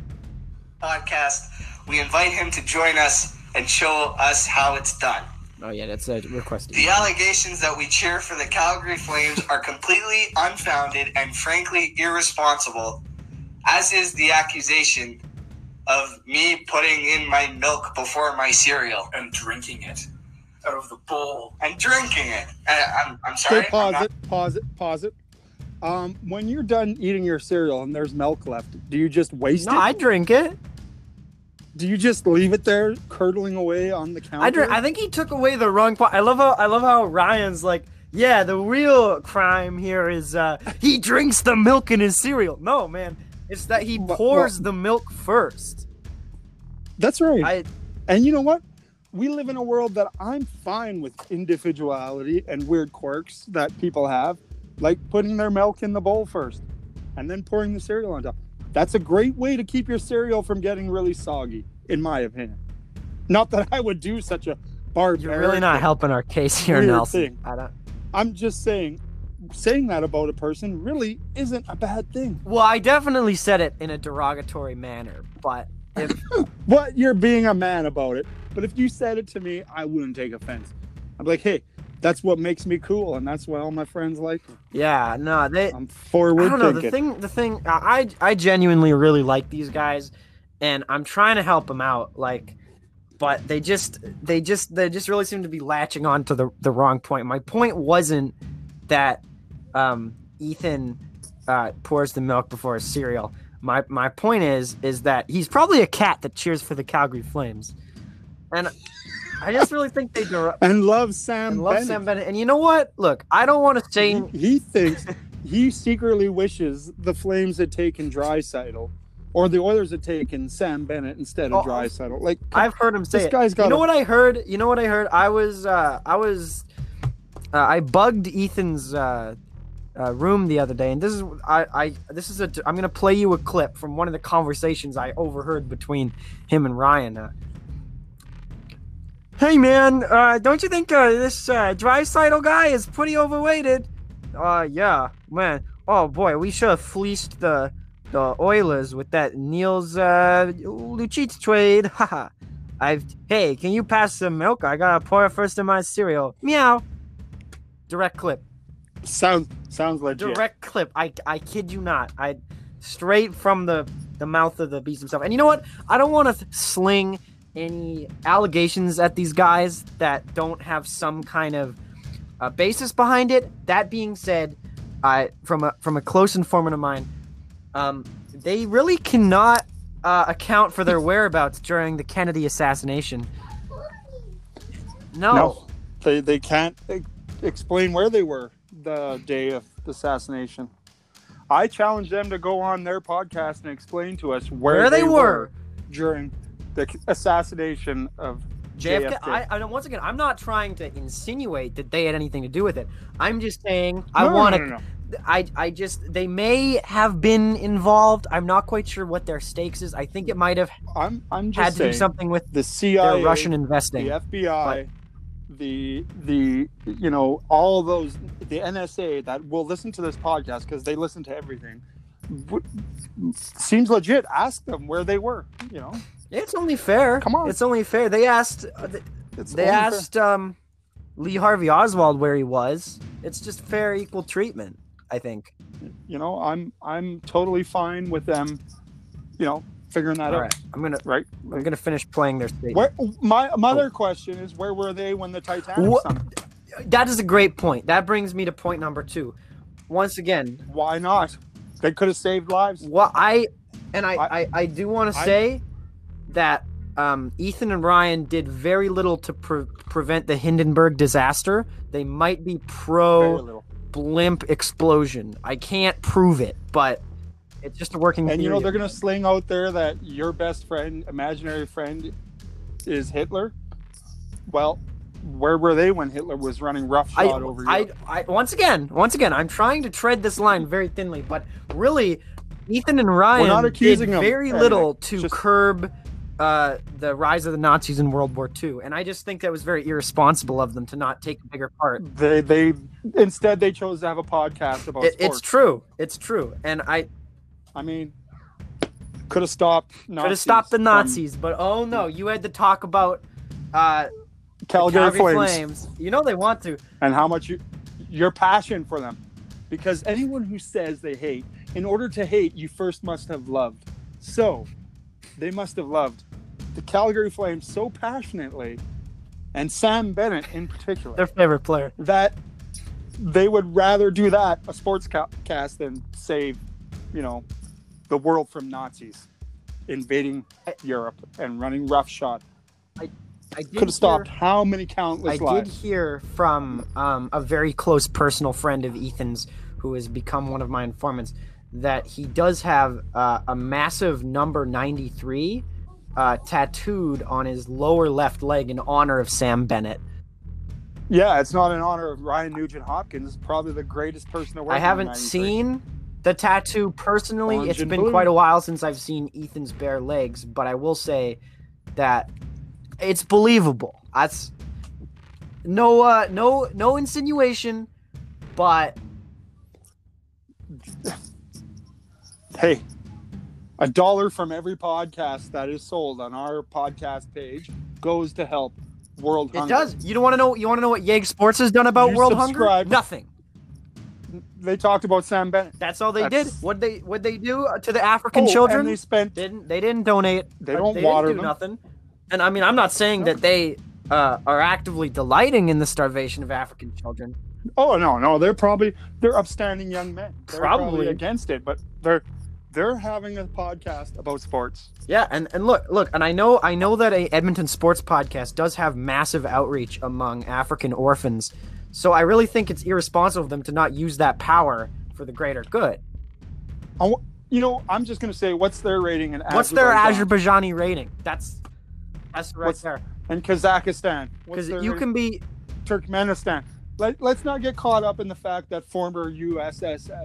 Speaker 3: podcast. We invite him to join us and show us how it's done.
Speaker 2: Oh yeah, that's a request.
Speaker 3: The allegations that we cheer for the Calgary Flames are completely unfounded and frankly irresponsible, as is the accusation of me putting in my milk before my cereal
Speaker 4: And drinking it out of the bowl.
Speaker 3: and drinking it. Uh, I'm, I'm sorry.
Speaker 1: Okay, pause
Speaker 3: I'm not-
Speaker 1: it, pause it, pause it. Um, when you're done eating your cereal and there's milk left, do you just waste
Speaker 2: No,
Speaker 1: it?
Speaker 2: I drink it.
Speaker 1: Do you just leave it there curdling away on the counter?
Speaker 2: I drink. I think he took away the wrong part. I love how I love how Ryan's like, yeah, the real crime here is uh, he drinks the milk in his cereal. No, man, it's that he
Speaker 1: Wha-
Speaker 2: pours
Speaker 1: wha-
Speaker 2: the milk first.
Speaker 1: That's right.
Speaker 2: I
Speaker 1: And you know what? We live in a world that I'm fine with individuality and weird quirks that people have, like putting their milk in the bowl first and then pouring the cereal on top. That's a great way to keep your cereal from getting really soggy, in my opinion. Not that I would do such a barbaric.
Speaker 2: you're really not helping our case here,
Speaker 1: Weird
Speaker 2: Nelson.
Speaker 1: thing.
Speaker 2: I don't.
Speaker 1: I'm just saying, saying that about a person really isn't a bad thing.
Speaker 2: Well, I definitely said it in a derogatory manner, but if
Speaker 1: What you're being a man about it. But if you said it to me, I wouldn't take offense. I'm like, hey, that's what makes me cool, and that's why all my friends like me.
Speaker 2: yeah, no, they.
Speaker 1: I'm forward
Speaker 2: I don't know.
Speaker 1: thinking.
Speaker 2: The thing, the thing, I, I genuinely really like these guys, and I'm trying to help them out. Like, but they just, they just, they just really seem to be latching on to the the wrong point. My point wasn't that um, Ethan uh, pours the milk before his cereal. My my point is, is that he's probably a cat that cheers for the Calgary Flames, and I just really think they der-
Speaker 1: and love Sam
Speaker 2: and love
Speaker 1: Bennett.
Speaker 2: Sam Bennett. And you know what? Look, I don't want to say
Speaker 1: He, he thinks he secretly wishes the Flames had taken Draisaitl, or the Oilers had taken Sam Bennett instead of
Speaker 2: Oh,
Speaker 1: Draisaitl. Like
Speaker 2: I've heard him say
Speaker 1: this
Speaker 2: it.
Speaker 1: guy's got.
Speaker 2: You know
Speaker 1: a-
Speaker 2: what I heard? You know what I heard? I was uh, I was uh, I bugged Ethan's uh, uh, room the other day, and this is I, I this is a I'm gonna play you a clip from one of the conversations I overheard between him and Ryan. Uh, hey man, uh, don't you think uh, this uh, Draisaitl guy is pretty overrated? Uh, yeah, man. Oh boy, we should have fleeced the the Oilers with that Niels uh, Lucic trade. Haha. I've hey, can you pass some milk? I gotta pour it first in my cereal. Meow. Direct clip.
Speaker 1: Sounds sounds legit.
Speaker 2: Direct clip. I I kid you not. I straight from the the mouth of the beast himself. And you know what? I don't want to th- sling any allegations at these guys that don't have some kind of uh, basis behind it. That being said, I from a from a close informant of mine, um, they really cannot uh, account for their whereabouts during the Kennedy assassination. No.
Speaker 1: No, they they can't e- explain where they were the day of the assassination. I challenge them to go on their podcast and explain to us where,
Speaker 2: Where they were.
Speaker 1: during the assassination of
Speaker 2: J F K.
Speaker 1: J F K.
Speaker 2: I, I once again, I'm not trying to insinuate that they had anything to do with it. I'm just saying I
Speaker 1: No, no,
Speaker 2: want to.
Speaker 1: no, no, no.
Speaker 2: I I just they may have been involved. I'm not quite sure what their stakes is. I think it might have
Speaker 1: I'm I'm just
Speaker 2: had to
Speaker 1: saying
Speaker 2: do something with
Speaker 1: the C I A,
Speaker 2: their Russian investing.
Speaker 1: the F B I, the the you know all those the N S A that will listen to this podcast because they listen to everything. W- Seems legit. Ask them where they were. You know,
Speaker 2: It's only fair.
Speaker 1: Come on.
Speaker 2: It's only fair. They asked. uh, They,
Speaker 1: it's
Speaker 2: they
Speaker 1: only fair.
Speaker 2: asked um, Lee Harvey Oswald where he was. It's just fair, equal treatment. I think.
Speaker 1: You know, I'm I'm totally fine with them. You know, figuring that
Speaker 2: All
Speaker 1: out.
Speaker 2: right. I'm gonna.
Speaker 1: Right.
Speaker 2: I'm gonna finish playing their statement.
Speaker 1: Where my my other question is, where were they when the Titanic
Speaker 2: What-
Speaker 1: sunk?
Speaker 2: That is a great point. That brings me to point number two. Once again,
Speaker 1: Why not? They could have saved lives.
Speaker 2: what I and I
Speaker 1: I-
Speaker 2: I, I do want to
Speaker 1: I-
Speaker 2: say that um, Ethan and Ryan did very little to pre- prevent the Hindenburg disaster. They might be
Speaker 1: Very
Speaker 2: pro
Speaker 1: little.
Speaker 2: blimp explosion. I can't prove it, but it's just a working
Speaker 1: And you know
Speaker 2: theory.
Speaker 1: they're gonna sling out there that your best friend, imaginary friend, is Hitler. Well, where were they when Hitler was running roughshod
Speaker 2: I,
Speaker 1: over
Speaker 2: I,
Speaker 1: Europe?
Speaker 2: I, once again, once again, I'm trying to tread this line very thinly, but really, Ethan and Ryan
Speaker 1: not accusing
Speaker 2: did
Speaker 1: them
Speaker 2: very
Speaker 1: of
Speaker 2: little
Speaker 1: anything.
Speaker 2: to
Speaker 1: Just-
Speaker 2: curb uh, the rise of the Nazis in World War Two, and I just think that was very irresponsible of them to not take a bigger part.
Speaker 1: They they instead they chose to have a podcast about
Speaker 2: It,
Speaker 1: sports.
Speaker 2: it's true, it's true, and I
Speaker 1: I mean, could have stopped. Nazis
Speaker 2: could have stopped the
Speaker 1: from
Speaker 2: Nazis, but oh no, you had to talk about uh, the
Speaker 1: Calgary,
Speaker 2: Calgary
Speaker 1: Flames.
Speaker 2: Flames. You know they want to.
Speaker 1: And how much you, your passion for them, because anyone who says they hate, in order to hate, you first must have loved. So, they must have loved the Calgary Flames so passionately, and Sam Bennett in particular,
Speaker 2: Their favorite player.
Speaker 1: that they would rather do that, a sports ca- cast, than save, you know, the world from Nazis invading Europe and running roughshod.
Speaker 2: I did
Speaker 1: Could have stopped
Speaker 2: hear-
Speaker 1: how many countless
Speaker 2: I
Speaker 1: lives.
Speaker 2: did hear from um, a very close personal friend of Ethan's, who has become one of my informants, that he does have uh, a massive number ninety-three uh, tattooed on his lower left leg in honor of Sam Bennett.
Speaker 1: Yeah, it's not in honor of Ryan Nugent Hopkins, probably the greatest person to work.
Speaker 2: I
Speaker 1: in
Speaker 2: haven't
Speaker 1: ninety-three.
Speaker 2: seen the tattoo personally.
Speaker 1: Orange
Speaker 2: It's
Speaker 1: and
Speaker 2: been
Speaker 1: blue.
Speaker 2: quite a while since I've seen Ethan's bare legs, but I will say that it's believable. That's no, uh, no, no insinuation, but
Speaker 1: Hey, a dollar from every podcast that is sold on our podcast page goes to help world
Speaker 2: it
Speaker 1: hunger.
Speaker 2: does. You don't want to know. You want to know what Yeg Sports has done about
Speaker 1: You
Speaker 2: world
Speaker 1: subscribe.
Speaker 2: hunger? Nothing.
Speaker 1: They talked about Sam Bennett.
Speaker 2: That's all they
Speaker 1: That's-
Speaker 2: did. What they what they do to the African
Speaker 1: Oh,
Speaker 2: children?
Speaker 1: and they spent.
Speaker 2: didn't they didn't donate.
Speaker 1: They
Speaker 2: uh,
Speaker 1: don't
Speaker 2: they
Speaker 1: water
Speaker 2: didn't do
Speaker 1: them.
Speaker 2: nothing. And I mean, I'm not saying
Speaker 1: No.
Speaker 2: that they uh, are actively delighting in the starvation of African children.
Speaker 1: Oh no, no, they're probably they're upstanding young men. They're
Speaker 2: Probably.
Speaker 1: against it, but they're They're having a podcast about sports.
Speaker 2: Yeah, and, and look, look, and I know I know that a Edmonton sports podcast does have massive outreach among African orphans. So I really think it's irresponsible of them to not use that power for the greater good.
Speaker 1: I w- you know, I'm just going to say, what's their rating in
Speaker 2: What's their
Speaker 1: Azerbaijan?
Speaker 2: Azerbaijani rating? That's that's right
Speaker 1: What's-
Speaker 2: there.
Speaker 1: And Kazakhstan. What's
Speaker 2: Because
Speaker 1: their
Speaker 2: you
Speaker 1: rating?
Speaker 2: can be
Speaker 1: Turkmenistan. Let, let's not get caught up in the fact that former U S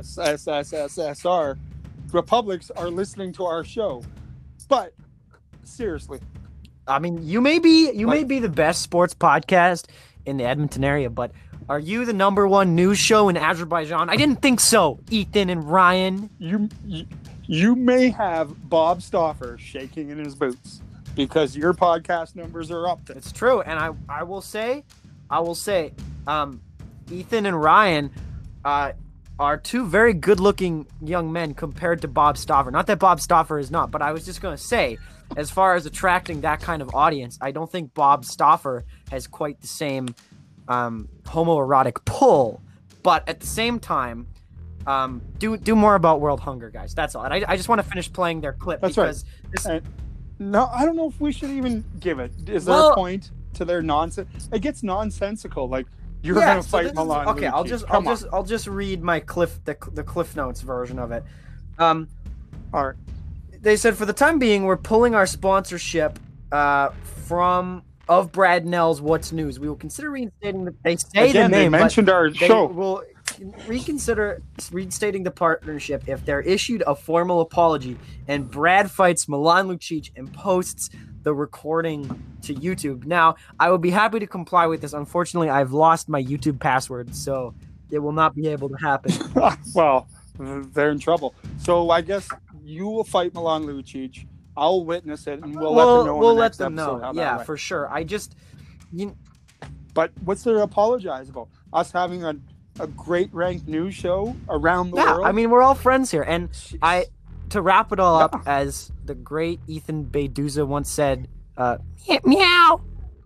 Speaker 1: S R republics are listening to our show. But seriously,
Speaker 2: I mean, you may be you may
Speaker 1: Like-
Speaker 2: be the best sports podcast in the Edmonton area, but are you the number one news show in Azerbaijan? I didn't think so, Ethan and Ryan.
Speaker 1: you you, you may have Bob Stauffer shaking in his boots because your podcast numbers are up there.
Speaker 2: It's true, and I I will say, I will say, um, Ethan and Ryan, uh, are two very good-looking young men compared to Bob Stauffer. Not that Bob Stauffer is not, but I was just gonna say, as far as attracting that kind of audience, I don't think Bob Stauffer has quite the same um, homoerotic pull. But at the same time, um, do do more about world hunger, guys. That's all. And I, I just want to finish playing their clip
Speaker 1: That's right.
Speaker 2: because this,
Speaker 1: And no, I don't know if we should even give it. Is there
Speaker 2: Well-
Speaker 1: a point to their nonsense? It gets nonsensical. Like you're
Speaker 2: Yeah,
Speaker 1: gonna
Speaker 2: so
Speaker 1: fight
Speaker 2: this is-
Speaker 1: Milan.
Speaker 2: Okay, I'll
Speaker 1: Lucic.
Speaker 2: just I'll
Speaker 1: Come on.
Speaker 2: just I'll just read my cliff the the Cliff Notes version of it. Um,
Speaker 1: All right.
Speaker 2: they said for the time being we're pulling our sponsorship uh from of Brad Nell's What's News. We will consider reinstating the. They say
Speaker 1: Again,
Speaker 2: the name,
Speaker 1: they
Speaker 2: but
Speaker 1: mentioned our
Speaker 2: they
Speaker 1: show.
Speaker 2: will reconsider reinstating the partnership if they're issued a formal apology and Brad fights Milan Lucic and posts the recording to YouTube. Now, I would be happy to comply with this. Unfortunately, I've lost my YouTube password, so it will not be able to happen.
Speaker 1: Well, they're in trouble. So I guess you will fight Milan Lucic. I'll witness it, and we'll, let them know. In
Speaker 2: we'll
Speaker 1: the
Speaker 2: let
Speaker 1: next
Speaker 2: them
Speaker 1: episode
Speaker 2: know.
Speaker 1: how that
Speaker 2: Yeah,
Speaker 1: went.
Speaker 2: for sure. I just, you,
Speaker 1: But what's there to apologize about? Us having a, a great ranked news show around the
Speaker 2: yeah.
Speaker 1: world.
Speaker 2: I mean, we're all friends here, and
Speaker 1: Jeez.
Speaker 2: I, to wrap it all up,
Speaker 1: Yeah.
Speaker 2: as the great Ethan Beduza once said, uh, meow.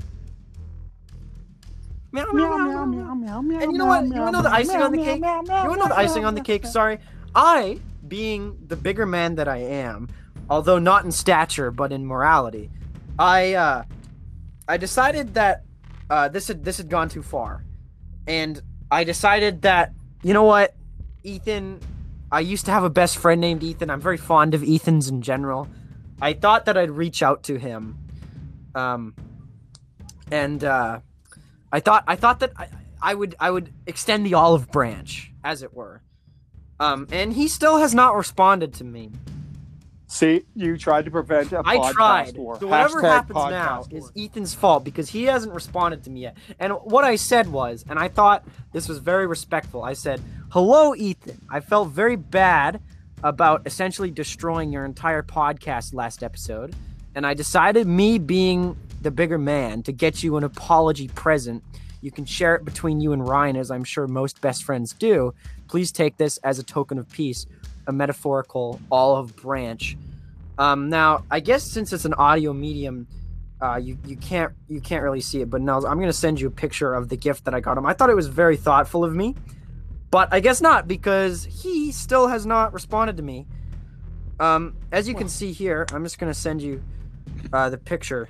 Speaker 2: Meow, meow,
Speaker 1: Meow,
Speaker 2: meow,
Speaker 1: meow,
Speaker 2: meow.
Speaker 1: meow, meow, meow.
Speaker 2: And you know what? You
Speaker 1: meow,
Speaker 2: wanna know the
Speaker 1: meow,
Speaker 2: icing on the
Speaker 1: meow,
Speaker 2: cake?
Speaker 1: meow, meow,
Speaker 2: You want to know the
Speaker 1: meow,
Speaker 2: icing on the
Speaker 1: meow,
Speaker 2: cake?
Speaker 1: meow.
Speaker 2: Sorry. I, being the bigger man that I am, although not in stature but in morality, I uh, I decided that uh, this had this had gone too far, and I decided that you know what, Ethan. I used to have a best friend named Ethan. I'm very fond of Ethans in general. I thought that I'd reach out to him, um, and uh, I thought I thought that I, I would I would extend the olive branch, as it were. Um, and he still has not responded to me.
Speaker 1: See, you tried to prevent a
Speaker 2: I
Speaker 1: podcast
Speaker 2: tried.
Speaker 1: war.
Speaker 2: So whatever
Speaker 1: Hashtag
Speaker 2: happens
Speaker 1: podcast
Speaker 2: now
Speaker 1: war.
Speaker 2: is Ethan's fault because he hasn't responded to me yet. And what I said was, and I thought this was very respectful, I said, "Hello, Ethan. I felt very bad about essentially destroying your entire podcast last episode. And I decided, me being the bigger man, to get you an apology present. You can share it between you and Ryan, as I'm sure most best friends do. Please take this as a token of peace, a metaphorical olive branch." Um, now, I guess since it's an audio medium, uh, you you can't you can't really see it. But Nels, I'm gonna send you a picture of the gift that I got him. I thought it was very thoughtful of me, but I guess not because he still has not responded to me. Um, as you can see here, I'm just gonna send you uh, the picture.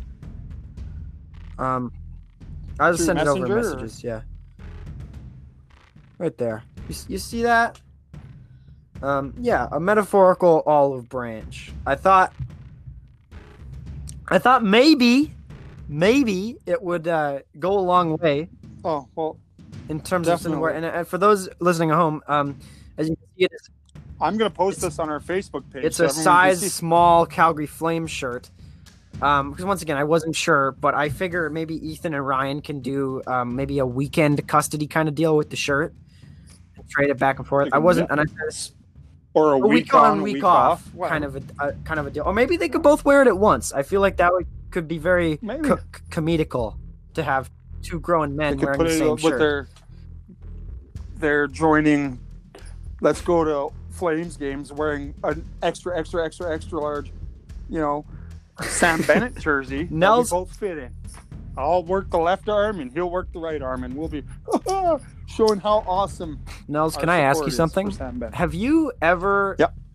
Speaker 2: Um, I'll just
Speaker 1: Through
Speaker 2: send it over
Speaker 1: Messenger, or-
Speaker 2: messages. Yeah, right there. You, you see that? Um, yeah, a metaphorical olive branch. I thought, I thought maybe, maybe it would uh, go a long way
Speaker 1: Oh well,
Speaker 2: in terms of some
Speaker 1: Definitely.
Speaker 2: and, and for those listening at home, um, as you can see, it is,
Speaker 1: I'm gonna post this on our Facebook page.
Speaker 2: it's
Speaker 1: so
Speaker 2: a
Speaker 1: everyone can
Speaker 2: size
Speaker 1: see.
Speaker 2: small Calgary Flame shirt. Um, because once again, I wasn't sure, but I figure maybe Ethan and Ryan can do um, maybe a weekend custody kind of deal with the shirt, and trade it back and forth. I wasn't, and I said
Speaker 1: or a,
Speaker 2: a
Speaker 1: week,
Speaker 2: week on,
Speaker 1: a
Speaker 2: week,
Speaker 1: week
Speaker 2: off,
Speaker 1: Well,
Speaker 2: kind of a, a kind of a deal, or maybe they could both wear it at once. I feel like that would, could be very
Speaker 1: Maybe.
Speaker 2: co- comedical to have two grown
Speaker 1: They
Speaker 2: men
Speaker 1: could
Speaker 2: wearing
Speaker 1: put
Speaker 2: the
Speaker 1: it
Speaker 2: same
Speaker 1: with
Speaker 2: shirt.
Speaker 1: their they're joining. Let's go to Flames games wearing an extra, extra, extra, extra large, you know, Sam Bennett jersey. that we
Speaker 2: Nels-
Speaker 1: both fit in. I'll work the left arm and he'll work the right arm, and we'll be showing how awesome.
Speaker 2: Nels,
Speaker 1: our
Speaker 2: can I ask
Speaker 1: support
Speaker 2: you
Speaker 1: is
Speaker 2: something?
Speaker 1: for Sam Bennett.
Speaker 2: Have you ever
Speaker 1: Yep.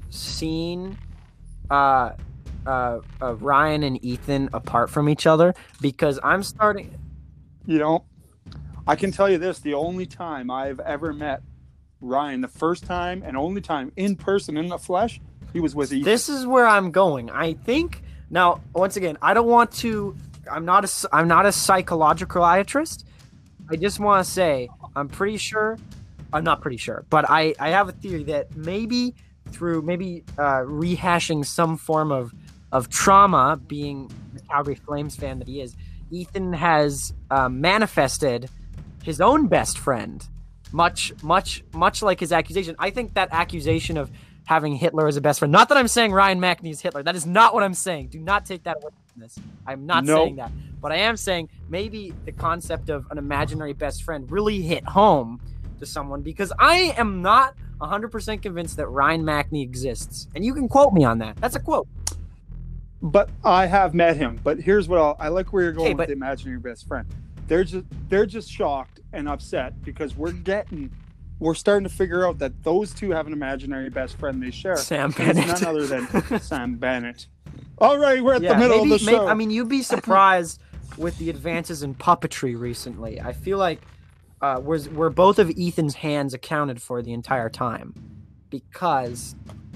Speaker 2: seen uh, uh, uh, Ryan and Ethan apart from each other because I'm starting.
Speaker 1: You know, I can tell you this: the only time I've ever met Ryan, the first time and only time in person in the flesh, he was with Ethan.
Speaker 2: This is where I'm going. I think now, once again, I don't want to. I'm not a. I'm not a psychologiatrist. I just want to say I'm pretty sure. I'm not pretty sure, but I, I have a theory that maybe through maybe uh, rehashing some form of of trauma, being the Calgary Flames fan that he is, Ethan has uh, manifested his own best friend. Much, much, much like his accusation. I think that accusation of having Hitler as a best friend. Not that I'm saying Ryan McNamee is Hitler. That is not what I'm saying. Do not take that away from this. I'm not
Speaker 1: Nope.
Speaker 2: saying that. But I am saying maybe the concept of an imaginary best friend really hit home to someone because I am not one hundred percent convinced that Ryan McNamee exists. And you can quote me on that. That's a quote.
Speaker 1: But I have met him. But here's what I'll, I like where you're going
Speaker 2: Hey,
Speaker 1: with
Speaker 2: but-
Speaker 1: the imaginary best friend. They're just they're just shocked and upset because we're getting we're starting to figure out that those two have an imaginary best friend they share.
Speaker 2: Sam
Speaker 1: And it's
Speaker 2: Bennett.
Speaker 1: none other than Sam Bennett. All right, we're at
Speaker 2: Yeah,
Speaker 1: the middle
Speaker 2: maybe,
Speaker 1: of the
Speaker 2: may-
Speaker 1: show.
Speaker 2: I mean, you'd be surprised with the advances in puppetry recently. I feel like uh, we're, we're both of Ethan's hands accounted for the entire time because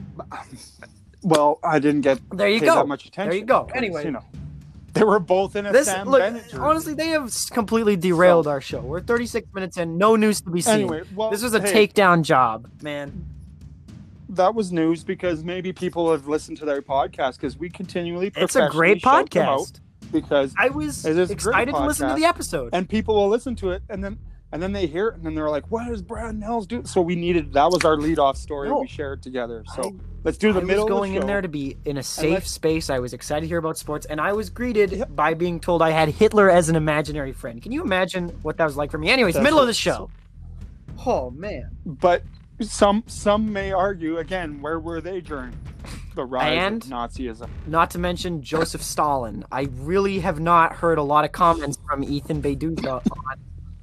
Speaker 1: well, I didn't get
Speaker 2: there you
Speaker 1: pay
Speaker 2: go.
Speaker 1: that much attention.
Speaker 2: There you go.
Speaker 1: because,
Speaker 2: Anyway.
Speaker 1: you know, they were both in a
Speaker 2: This
Speaker 1: Sam
Speaker 2: look
Speaker 1: Bennett jersey.
Speaker 2: honestly, they have completely derailed our show. We're thirty-six minutes in, no news to be seen.
Speaker 1: Anyway, well,
Speaker 2: this was a
Speaker 1: hey,
Speaker 2: takedown job, man.
Speaker 1: that was news because maybe people have listened to their podcast because we continually
Speaker 2: It's a great
Speaker 1: professionally shout them out
Speaker 2: podcast.
Speaker 1: because
Speaker 2: I was
Speaker 1: It is a great
Speaker 2: excited to listen to
Speaker 1: podcast.
Speaker 2: the episode.
Speaker 1: and people will listen to it and then and then they hear it and then they're like, what does Brad Nels do? So we needed that was our lead off story.
Speaker 2: No.
Speaker 1: We share it together. So
Speaker 2: I-
Speaker 1: let's do the
Speaker 2: I was
Speaker 1: middle
Speaker 2: going
Speaker 1: of the show.
Speaker 2: in there to be in a safe
Speaker 1: let's-
Speaker 2: space. I was excited to hear about sports, and I was greeted
Speaker 1: Yep.
Speaker 2: by being told I had Hitler as an imaginary friend. Can you imagine what that was like for me? Anyways,
Speaker 1: That's
Speaker 2: middle of
Speaker 1: what-
Speaker 2: the show. Oh man!
Speaker 1: But some some may argue again, where were they during the rise
Speaker 2: And-
Speaker 1: of Nazism?
Speaker 2: Not to mention Joseph Stalin. I really have not heard a lot of comments from Ethan Beduza on.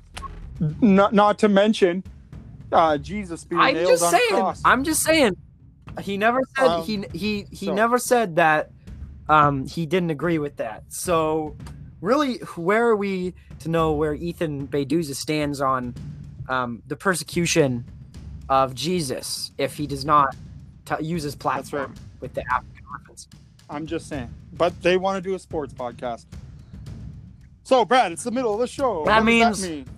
Speaker 1: Not not to mention uh, Jesus being
Speaker 2: I'm
Speaker 1: nailed
Speaker 2: just
Speaker 1: on
Speaker 2: saying.
Speaker 1: a cross.
Speaker 2: I'm just saying. He never said
Speaker 1: Um,
Speaker 2: he he he
Speaker 1: so-
Speaker 2: never said that. Um, he didn't agree with that. So, really, where are we to know where Ethan Beduza stands on um, the persecution of Jesus if he does not t- use his platform
Speaker 1: right.
Speaker 2: with the African reference?
Speaker 1: I'm just saying. But they want to do a sports podcast. So, Brad, it's the middle of the show.
Speaker 2: That
Speaker 1: what
Speaker 2: means-
Speaker 1: does that mean?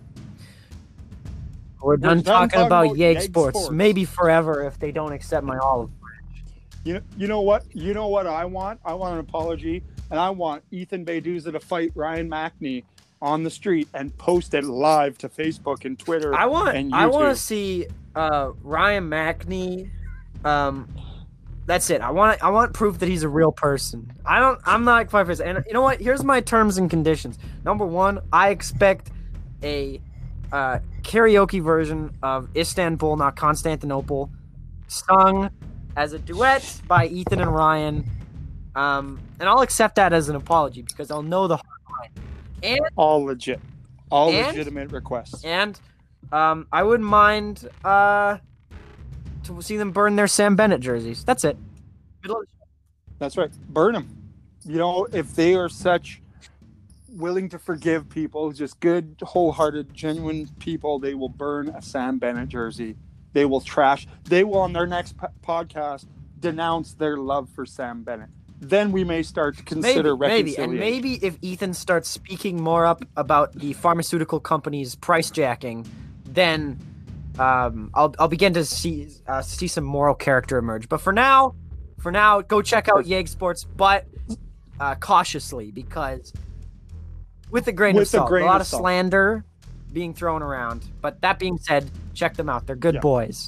Speaker 2: We're done
Speaker 1: done
Speaker 2: talking
Speaker 1: talking
Speaker 2: about
Speaker 1: about
Speaker 2: Yeg
Speaker 1: Yeg
Speaker 2: sports.
Speaker 1: Sports.
Speaker 2: Maybe forever if they don't accept my olive.
Speaker 1: You know, you know what? You know what I want? I want an apology, and I want Ethan Beduza to fight Ryan McNamee on the street and post it live to Facebook and Twitter.
Speaker 2: I want
Speaker 1: and
Speaker 2: I want
Speaker 1: YouTube.
Speaker 2: to see uh, Ryan McNamee. Um, that's it. I want I want proof that he's a real person. I don't. I'm not quite person. And you know what? Here's my terms and conditions. Number one, I expect a uh, karaoke version of Istanbul, not Constantinople, sung as a duet by Ethan and Ryan. Um, and I'll accept that as an apology because I'll know the hard line. And
Speaker 1: all legit, all
Speaker 2: And-
Speaker 1: legitimate requests.
Speaker 2: And um, I wouldn't mind uh, to see them burn their Sam Bennett jerseys. That's it. Middle of the show.
Speaker 1: That's right. Burn them. You know, if they are such willing to forgive people, just good, wholehearted, genuine people, they will burn a Sam Bennett jersey. They will trash. They will, on their next po- podcast, denounce their love for Sam Bennett. Then we may start to
Speaker 2: Maybe,
Speaker 1: consider
Speaker 2: maybe,
Speaker 1: reconciliation.
Speaker 2: and maybe if Ethan starts speaking more up about the pharmaceutical companies price jacking, then um, I'll I'll begin to see uh, see some moral character emerge. But for now, for now, go check out Yeg Sports, but uh, cautiously because with a grain
Speaker 1: With
Speaker 2: of
Speaker 1: a
Speaker 2: salt,
Speaker 1: grain
Speaker 2: a lot
Speaker 1: of
Speaker 2: of
Speaker 1: salt.
Speaker 2: slander being thrown around. But that being said, check them out; they're good
Speaker 1: Yeah.
Speaker 2: boys.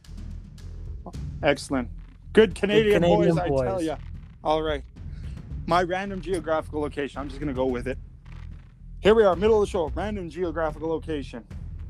Speaker 1: Excellent. Good Canadian,
Speaker 2: Canadian
Speaker 1: boys, I
Speaker 2: boys.
Speaker 1: tell you. All right. My random geographical location. I'm just going to go with it. Here we are, middle of the show. Random geographical location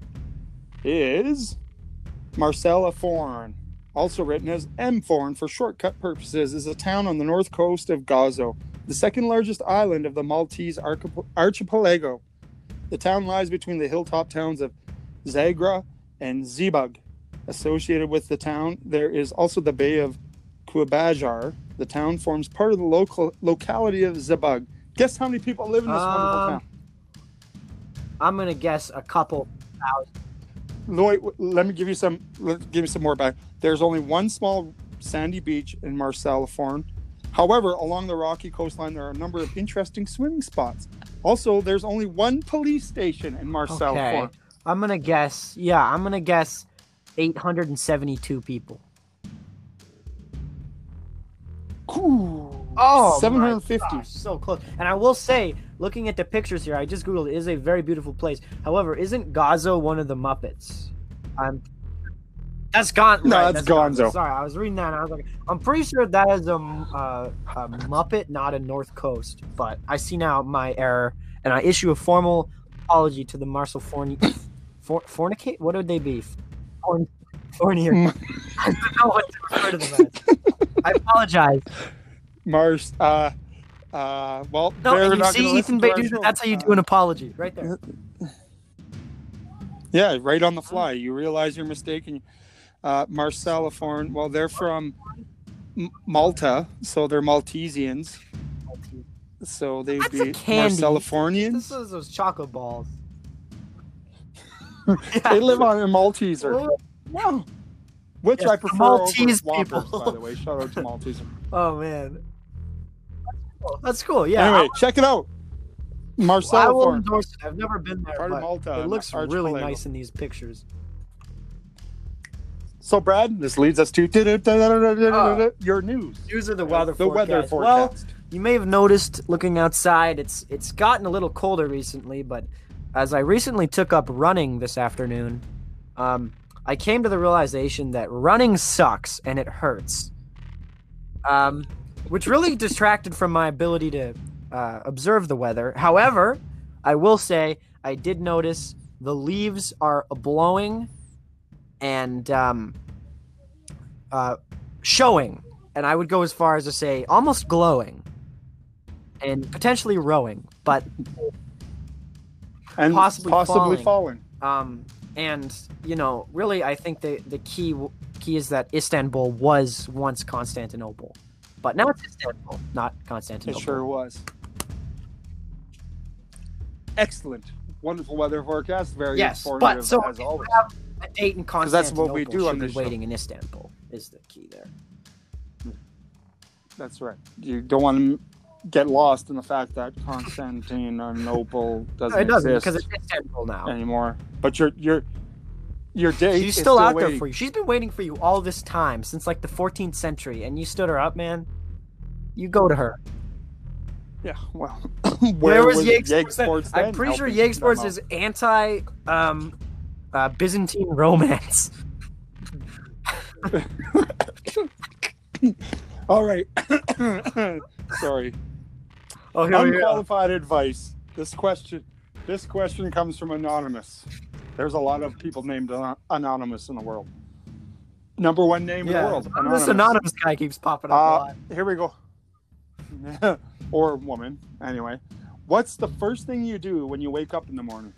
Speaker 1: is Marcella Foreign, also written as M Foreign for shortcut purposes, is a town on the north coast of Gozo, the second largest island of the Maltese archip- archipelago. The town lies between the hilltop towns of Zagra and Zebug. Associated with the town, there is also the Bay of Quibajar, the town forms part of the local locality of Zabug. Guess how many people live in this
Speaker 2: Um,
Speaker 1: wonderful town?
Speaker 2: I'm gonna guess a couple thousand.
Speaker 1: Lloyd, let me give you some. Let give you some more back. There's only one small sandy beach in Marseille-Fourne. However, along the rocky coastline, there are a number of interesting swimming spots. Also, there's only one police station in Marseille-Fourne.
Speaker 2: Okay, I'm gonna guess. Yeah, I'm gonna guess eight hundred seventy-two people.
Speaker 1: Ooh,
Speaker 2: Oh,
Speaker 1: seven hundred fifty.
Speaker 2: my gosh, so close. And I will say, looking at the pictures here, I just googled. It is a very beautiful place. However, isn't Gonzo one of the Muppets? I'm. That's Gon.
Speaker 1: No,
Speaker 2: right,
Speaker 1: that's
Speaker 2: that's
Speaker 1: Gonzo.
Speaker 2: Sorry, I was reading that and I was like, I'm pretty sure that is a, uh, a Muppet, not a North Coast. But I see now my error, and I issue a formal apology to the Marcel Forni. For, fornicate? What would they be? Forn, fornier. I don't know what to refer to them as. I apologize.
Speaker 1: Mars. Uh, uh, well,
Speaker 2: No,
Speaker 1: they're
Speaker 2: and you
Speaker 1: not
Speaker 2: see
Speaker 1: gonna
Speaker 2: Ethan
Speaker 1: listen to our
Speaker 2: Beatty,
Speaker 1: show.
Speaker 2: that's how you do
Speaker 1: Uh,
Speaker 2: an apology, right there.
Speaker 1: Yeah, right on the fly. You realize your mistake, and uh, Marseille-Fourne. Well, they're from M- Malta, so they're Maltesians. So they'd
Speaker 2: That's a
Speaker 1: be
Speaker 2: candy.
Speaker 1: Marseille-Fournians.
Speaker 2: This is those chocolate balls.
Speaker 1: They live on a Malteser.
Speaker 2: No.
Speaker 1: Which
Speaker 2: Yes,
Speaker 1: I
Speaker 2: the
Speaker 1: prefer
Speaker 2: Maltese
Speaker 1: over Whoppers,
Speaker 2: people.
Speaker 1: by the way. Shout out to Malteser.
Speaker 2: Oh man. That's cool. That's cool. Yeah.
Speaker 1: Anyway, check it out.
Speaker 2: I, I will
Speaker 1: Marseille-Fourne.
Speaker 2: endorse it. I've never been there,
Speaker 1: Part of
Speaker 2: but
Speaker 1: Malta,
Speaker 2: it looks
Speaker 1: an
Speaker 2: really
Speaker 1: archipelago.
Speaker 2: nice in these pictures.
Speaker 1: So, Brad, this leads us to
Speaker 2: Uh,
Speaker 1: your news.
Speaker 2: News of the weather
Speaker 1: The
Speaker 2: forecast.
Speaker 1: weather
Speaker 2: Well,
Speaker 1: forecast.
Speaker 2: you may have noticed looking outside, it's it's gotten a little colder recently, but as I recently took up running this afternoon, um, I came to the realization that running sucks and it hurts. Um, which really distracted from my ability to uh, observe the weather. However, I will say I did notice the leaves are blowing and um, uh, showing, and I would go as far as to say almost glowing and potentially rowing, but
Speaker 1: and
Speaker 2: possibly
Speaker 1: possibly
Speaker 2: falling.
Speaker 1: falling.
Speaker 2: um, and you know, really, I think the the key key is that Istanbul was once Constantinople, but now it's Istanbul, not
Speaker 1: It
Speaker 2: Constantinople.
Speaker 1: sure was. Excellent. Wonderful weather forecast. Very
Speaker 2: Yes,
Speaker 1: informative
Speaker 2: but so
Speaker 1: as always.
Speaker 2: a date in
Speaker 1: 'Cause that's what
Speaker 2: Constantinople
Speaker 1: we do
Speaker 2: should
Speaker 1: on
Speaker 2: be
Speaker 1: this show.
Speaker 2: waiting in Istanbul is the key there.
Speaker 1: That's right. You don't want to get lost in the fact that Constantinople doesn't,
Speaker 2: No, it doesn't
Speaker 1: exist
Speaker 2: because it's Istanbul now.
Speaker 1: anymore. But your your your date
Speaker 2: She's
Speaker 1: is
Speaker 2: still out
Speaker 1: waiting.
Speaker 2: there for you. She's been waiting for you all this time since like the fourteenth century, and you stood her up, man. You go to her.
Speaker 1: Yeah, well,
Speaker 2: Where,
Speaker 1: where
Speaker 2: was
Speaker 1: was
Speaker 2: Yeg
Speaker 1: Yeg
Speaker 2: Sports? then?
Speaker 1: Sports
Speaker 2: I'm
Speaker 1: then
Speaker 2: pretty sure
Speaker 1: helping
Speaker 2: Yeg Sports
Speaker 1: them
Speaker 2: is anti um, uh, Byzantine romance.
Speaker 1: out? All right. Sorry.
Speaker 2: Oh, here we go.
Speaker 1: Unqualified advice. This question, this question comes from anonymous. There's a lot of people named Anon- anonymous in the world. Number one name in the
Speaker 2: Yeah,
Speaker 1: world.
Speaker 2: this anonymous guy keeps popping up a
Speaker 1: Uh,
Speaker 2: lot.
Speaker 1: here we go. Or woman, anyway. What's the first thing you do when you wake up in the morning?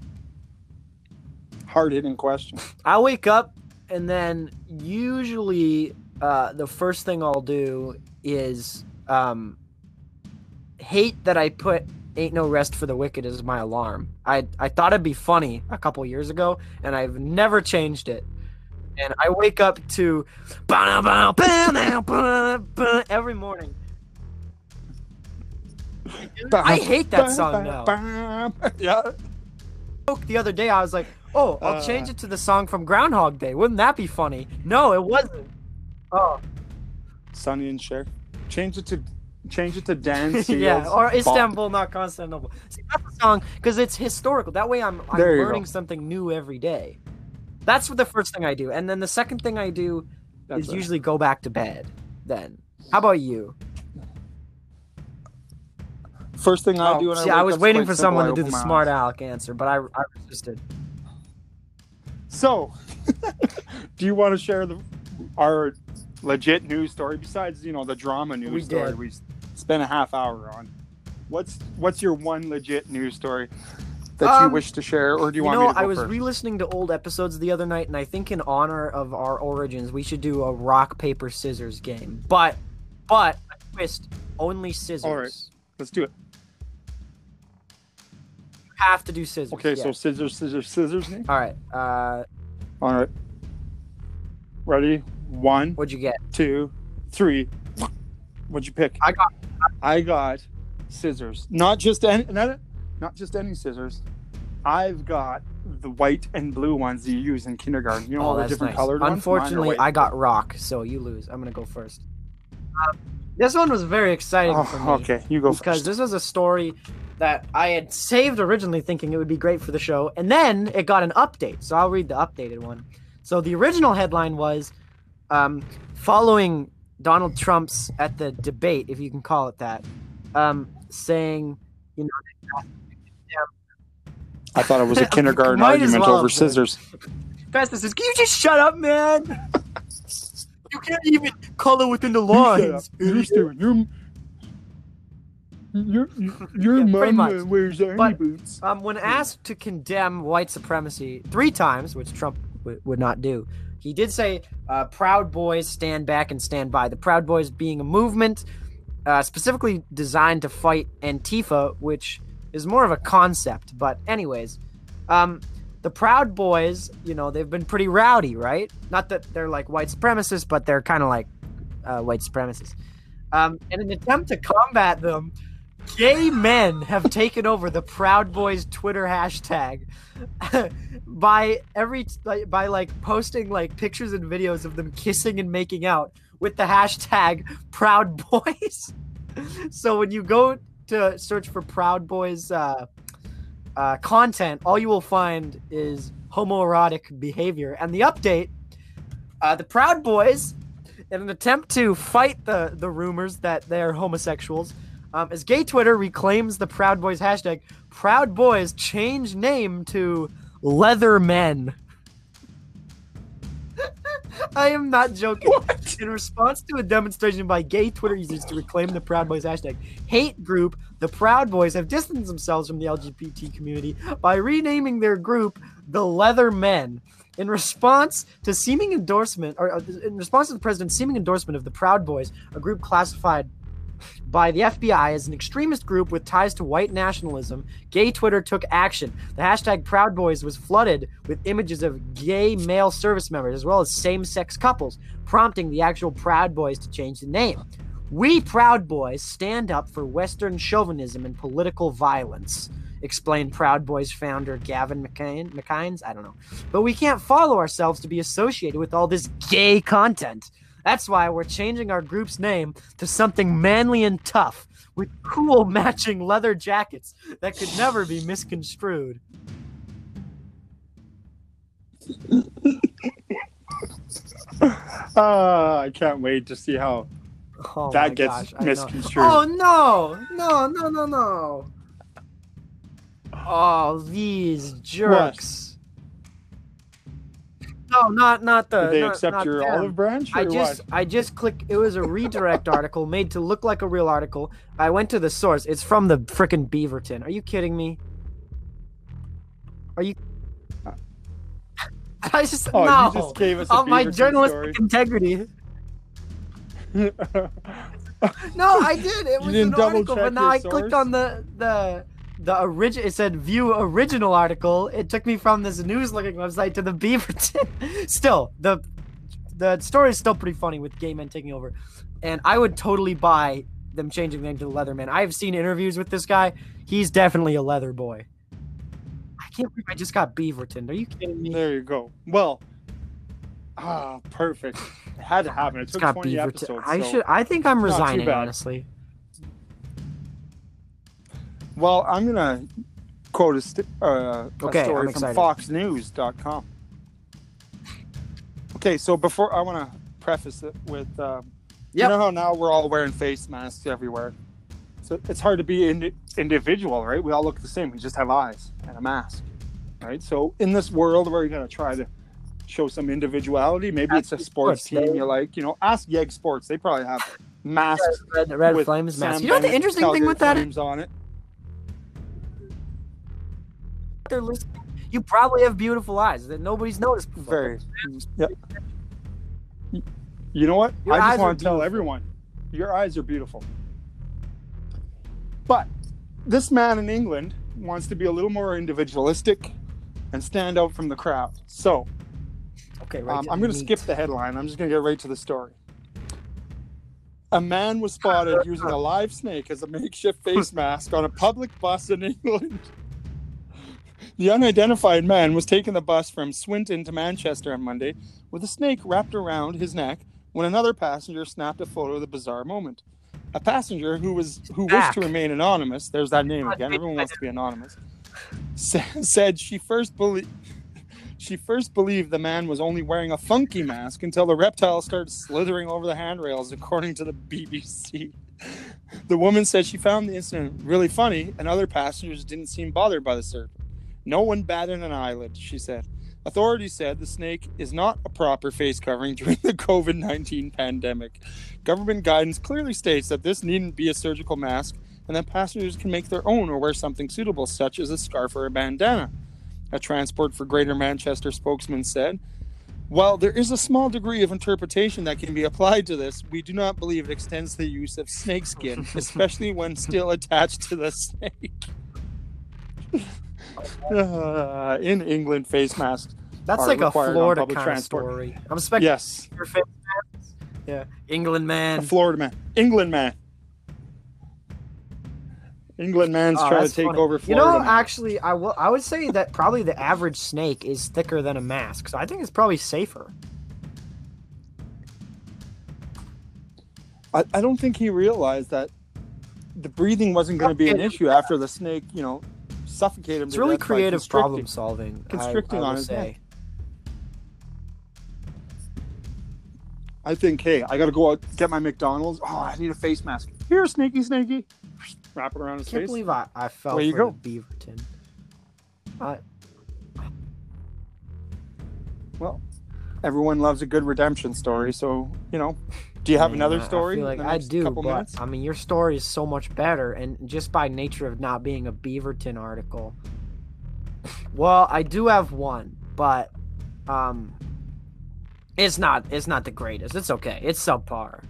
Speaker 1: Hard hitting question.
Speaker 2: I wake up and then usually uh, the first thing I'll do is um, hate that I put "Ain't No Rest for the Wicked" as my alarm. I I thought it'd be funny a couple years ago, and I've never changed it. And I wake up to every morning. I hate that song now.
Speaker 1: Yeah.
Speaker 2: The other day I was like, oh, I'll
Speaker 1: Uh.
Speaker 2: change it to the song from Groundhog Day. Wouldn't that be funny? No, it wasn't. Oh,
Speaker 1: Sonny and Cher. Change it to change it to Dan Seals.
Speaker 2: yeah, or
Speaker 1: Bop.
Speaker 2: Istanbul, not Constantinople. See, that's the song because it's historical. That way, I'm I'm
Speaker 1: There you
Speaker 2: learning
Speaker 1: go.
Speaker 2: something new every day. That's what the first thing I do, and then the second thing I do
Speaker 1: That's
Speaker 2: is
Speaker 1: right.
Speaker 2: usually go back to bed. Then, how about you?
Speaker 1: First thing I
Speaker 2: Oh,
Speaker 1: do when
Speaker 2: see,
Speaker 1: I
Speaker 2: I
Speaker 1: wake
Speaker 2: was
Speaker 1: up's
Speaker 2: waiting
Speaker 1: quite
Speaker 2: for
Speaker 1: simple.
Speaker 2: someone
Speaker 1: I
Speaker 2: to do
Speaker 1: open
Speaker 2: the
Speaker 1: my
Speaker 2: smart
Speaker 1: eyes.
Speaker 2: aleck answer, but I I resisted.
Speaker 1: So, do you want to share the our legit news story besides, you know, the drama news
Speaker 2: We
Speaker 1: story
Speaker 2: did.
Speaker 1: we spent a half hour on? What's what's your one legit news story that you
Speaker 2: Um,
Speaker 1: wish to share, or do you,
Speaker 2: You
Speaker 1: want
Speaker 2: know,
Speaker 1: me to go
Speaker 2: I was
Speaker 1: first?
Speaker 2: re-listening to old episodes the other night, and I think in honor of our origins, we should do a rock paper scissors game. But, but a twist: only scissors.
Speaker 1: All right. Let's do it.
Speaker 2: You have to do scissors.
Speaker 1: Okay, so
Speaker 2: yes.
Speaker 1: scissors, scissors, scissors. Nate?
Speaker 2: All right. Uh,
Speaker 1: All right. Ready? One,
Speaker 2: what'd you get?
Speaker 1: two, three. What'd you pick?
Speaker 2: I got.
Speaker 1: I got scissors. Not just any, not, not just any scissors. I've got the white and blue ones you use in kindergarten. You know,
Speaker 2: Oh,
Speaker 1: all the
Speaker 2: that's
Speaker 1: different
Speaker 2: nice.
Speaker 1: colored ones. Mine are
Speaker 2: Unfortunately,
Speaker 1: white.
Speaker 2: I got rock, so you lose. I'm gonna go first. Um, this one was very exciting for me.
Speaker 1: Oh, okay, you go
Speaker 2: Because
Speaker 1: first.
Speaker 2: this was a story that I had saved originally thinking it would be great for the show, and then it got an update, so I'll read the updated one. So the original headline was, um, following Donald Trump's, at the debate, if you can call it that, um, saying, you know,
Speaker 1: I thought it was a kindergarten
Speaker 2: Might as
Speaker 1: argument
Speaker 2: well
Speaker 1: over
Speaker 2: have been.
Speaker 1: scissors.
Speaker 2: Festus says, can you just shut up, man? You can't even color within the lines.
Speaker 1: You're stupid. Your, your, your
Speaker 2: Yeah, pretty
Speaker 1: mom
Speaker 2: much.
Speaker 1: uh, wears army
Speaker 2: But-
Speaker 1: boots.
Speaker 2: Um, when asked to condemn white supremacy three times, which Trump w- would not do, he did say, uh, Proud Boys stand back and stand by. The Proud Boys being a movement uh, specifically designed to fight Antifa, which is more of a concept. But anyways, um, the Proud Boys, you know, they've been pretty rowdy, right? Not that they're like white supremacists, but they're kind of like uh, white supremacists. Um, in an attempt to combat them, gay men have taken over the Proud Boys Twitter hashtag by every by, by like posting like pictures and videos of them kissing and making out with the hashtag Proud Boys. So when you go to search for Proud Boys uh, uh, content, all you will find is homoerotic behavior. And the update, uh, the Proud Boys, in an attempt to fight the the rumors that they're homosexuals, Um, as gay Twitter reclaims the Proud Boys hashtag, Proud Boys change name to Leather Men. I am not joking.
Speaker 1: What?
Speaker 2: In response to a demonstration by gay Twitter users to reclaim the Proud Boys hashtag, hate group, the Proud Boys have distanced themselves from the L G B T community by renaming their group the Leather Men. In response to seeming endorsement, or uh, in response to the president's seeming endorsement of the Proud Boys, a group classified by the F B I as an extremist group with ties to white nationalism, gay Twitter took action. The hashtag Proud Boys was flooded with images of gay male service members as well as same-sex couples, prompting the actual Proud Boys to change the name. We Proud Boys stand up for Western chauvinism and political violence, explained Proud Boys founder Gavin McKine, McKines. I don't know. But we can't follow ourselves to be associated with all this gay content. That's why we're changing our group's name to something manly and tough, with cool matching leather jackets that could never be misconstrued.
Speaker 1: Ah, I can't wait to see how
Speaker 2: Oh
Speaker 1: that
Speaker 2: my
Speaker 1: gets
Speaker 2: gosh, I know.
Speaker 1: misconstrued.
Speaker 2: Oh no! No, no, no, no. Oh, these jerks. No, not not the
Speaker 1: Did they
Speaker 2: not-
Speaker 1: accept
Speaker 2: not
Speaker 1: your
Speaker 2: them.
Speaker 1: olive branch or
Speaker 2: I just
Speaker 1: what?
Speaker 2: I just clicked. It was a redirect article made to look like a real article. I went to the source. It's from the frickin' Beaverton. Are you kidding me? Are you? I just
Speaker 1: Oh,
Speaker 2: no.
Speaker 1: you just gave us a
Speaker 2: Of my
Speaker 1: Beaverton
Speaker 2: journalistic
Speaker 1: story.
Speaker 2: integrity. No, I did. It
Speaker 1: You
Speaker 2: was
Speaker 1: didn't
Speaker 2: an
Speaker 1: double
Speaker 2: article,
Speaker 1: check
Speaker 2: but now
Speaker 1: your
Speaker 2: I clicked
Speaker 1: source?
Speaker 2: on the the the original. It said view original article. It took me from this news-looking website to the Beaverton. Still, the the story is still pretty funny with gay men taking over, and I would totally buy them changing the name to the Leatherman. I've seen interviews with this guy. He's definitely a leather boy. I can't believe I just got Beaverton. Are you kidding me?
Speaker 1: There you go. Well, ah, perfect. It had to happen. It
Speaker 2: It's
Speaker 1: took
Speaker 2: got
Speaker 1: twenty
Speaker 2: Beaverton.
Speaker 1: episodes.
Speaker 2: I
Speaker 1: so-
Speaker 2: should. I think I'm
Speaker 1: too
Speaker 2: resigning.
Speaker 1: bad.
Speaker 2: Honestly.
Speaker 1: Well, I'm gonna quote a, st- uh, a
Speaker 2: Okay,
Speaker 1: story
Speaker 2: I'm
Speaker 1: from
Speaker 2: excited.
Speaker 1: fox news dot com. Okay, so before I want to preface it with, uh,
Speaker 2: Yep.
Speaker 1: you know how now we're all wearing face masks everywhere, so it's hard to be indi- individual, right? We all look the same. We just have eyes and a mask, right? So in this world where you're gonna try to show some individuality, maybe it's a
Speaker 2: Ask
Speaker 1: sports
Speaker 2: sports,
Speaker 1: team
Speaker 2: they-
Speaker 1: you like. You know, ask Yeg Sports. They probably have masks
Speaker 2: Red, red
Speaker 1: with
Speaker 2: Flames
Speaker 1: Sam
Speaker 2: mask. You know what the
Speaker 1: Bennett
Speaker 2: interesting thing
Speaker 1: Calgary
Speaker 2: with that is?
Speaker 1: Flames on it.
Speaker 2: there listening, you probably have beautiful eyes that nobody's noticed before.
Speaker 1: Very. Yep. You know what?
Speaker 2: Your
Speaker 1: I just
Speaker 2: eyes are
Speaker 1: want to tell
Speaker 2: beautiful.
Speaker 1: everyone, your eyes are beautiful. But this man in England wants to be a little more individualistic and stand out from the crowd. So
Speaker 2: Okay, right.
Speaker 1: um,
Speaker 2: to
Speaker 1: I'm
Speaker 2: the
Speaker 1: going to
Speaker 2: meat.
Speaker 1: skip the headline. I'm just going to get right to the story. A man was spotted using a live snake as a makeshift face mask on a public bus in England. The unidentified man was taking the bus from Swinton to Manchester on Monday with a snake wrapped around his neck when another passenger snapped a photo of the bizarre moment. A passenger who was who wished
Speaker 2: Back.
Speaker 1: to remain anonymous, there's that name again, everyone wants to be anonymous, sa- said she first believed she first believed the man was only wearing a funky mask until the reptile started slithering over the handrails, according to the B B C. The woman said she found the incident really funny and other passengers didn't seem bothered by the serpent. No one batted an eyelid, she said. Authorities said the snake is not a proper face covering during the covid nineteen pandemic. Government guidance clearly states that this needn't be a surgical mask and that passengers can make their own or wear something suitable, such as a scarf or a bandana. A Transport for Greater Manchester spokesman said, "While there is a small degree of interpretation that can be applied to this, we do not believe it extends to the use of snakeskin, especially when still attached to the snake." Uh, in England, face masks.
Speaker 2: That's
Speaker 1: are
Speaker 2: like a
Speaker 1: required on
Speaker 2: Florida
Speaker 1: public
Speaker 2: kind of
Speaker 1: transport.
Speaker 2: story. I'm expecting
Speaker 1: Yes,
Speaker 2: your face masks. Yeah, England
Speaker 1: a
Speaker 2: man.
Speaker 1: Florida man, England man, England man's
Speaker 2: Oh,
Speaker 1: trying
Speaker 2: that's
Speaker 1: to take
Speaker 2: funny.
Speaker 1: over
Speaker 2: You
Speaker 1: Florida.
Speaker 2: know,
Speaker 1: man.
Speaker 2: actually, I will. I would say that probably the average snake is thicker than a mask, so I think it's probably safer.
Speaker 1: I, I don't think he realized that the breathing wasn't going to be an issue after the snake, you know, suffocated him.
Speaker 2: It's
Speaker 1: to
Speaker 2: really
Speaker 1: death by
Speaker 2: creative
Speaker 1: constricting.
Speaker 2: problem solving.
Speaker 1: Constricting
Speaker 2: I, I
Speaker 1: on
Speaker 2: will
Speaker 1: his
Speaker 2: say.
Speaker 1: neck. I think, hey, I got to go out get my McDonald's. Oh, I need a face mask. Here, sneaky, sneaky. Wrap it around his
Speaker 2: I can't
Speaker 1: face.
Speaker 2: believe I, I fell
Speaker 1: There you
Speaker 2: for
Speaker 1: go.
Speaker 2: the Beaverton. I,
Speaker 1: Well, everyone loves a good redemption story, so you know. Do you have
Speaker 2: man,
Speaker 1: another
Speaker 2: I-
Speaker 1: story?
Speaker 2: I feel like
Speaker 1: in the
Speaker 2: I
Speaker 1: next
Speaker 2: do,
Speaker 1: couple
Speaker 2: but
Speaker 1: minutes?
Speaker 2: I mean, your story is so much better, and just by nature of not being a Beaverton article. Well, I do have one, but um, it's not it's not the greatest. It's okay. It's subpar.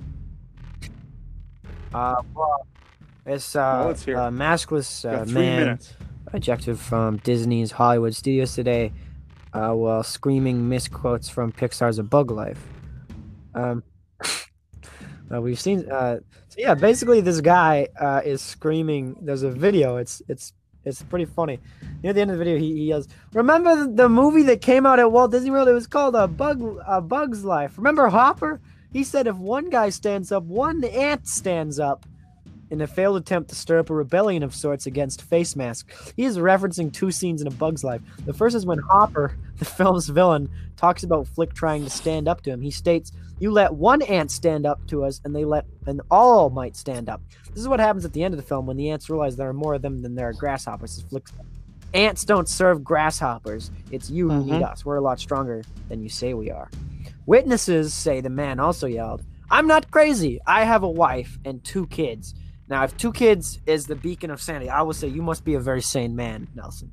Speaker 2: Uh, well, it's uh,
Speaker 1: Well, let's hear it.
Speaker 2: a maskless
Speaker 1: Got
Speaker 2: uh,
Speaker 1: three
Speaker 2: man
Speaker 1: minutes.
Speaker 2: ejected from Disney's Hollywood studios today, uh, while screaming misquotes from Pixar's A Bug Life. Um, uh, we've seen. Uh, so yeah, basically, this guy uh, is screaming. There's a video. It's it's it's pretty funny. Near the end of the video, he, he yells, "Remember the, the movie that came out at Walt Disney World? It was called A Bug A Bug's Life. Remember Hopper? He said if one guy stands up, one ant stands up." In a failed attempt to stir up a rebellion of sorts against face masks. He is referencing two scenes in A Bug's Life. The first is when Hopper, the film's villain, talks about Flick trying to stand up to him. He states, "You let one ant stand up to us, and they let and all might stand up." This is what happens at the end of the film when the ants realize there are more of them than there are grasshoppers. Says Flick, "Ants don't serve grasshoppers. It's you who need
Speaker 1: Mhm.
Speaker 2: us. We're a lot stronger than you say we are." Witnesses say the man also yelled, "I'm not crazy. I have a wife and two kids." Now, if two kids is the beacon of sanity, I will say you must be a very sane man, Nelson.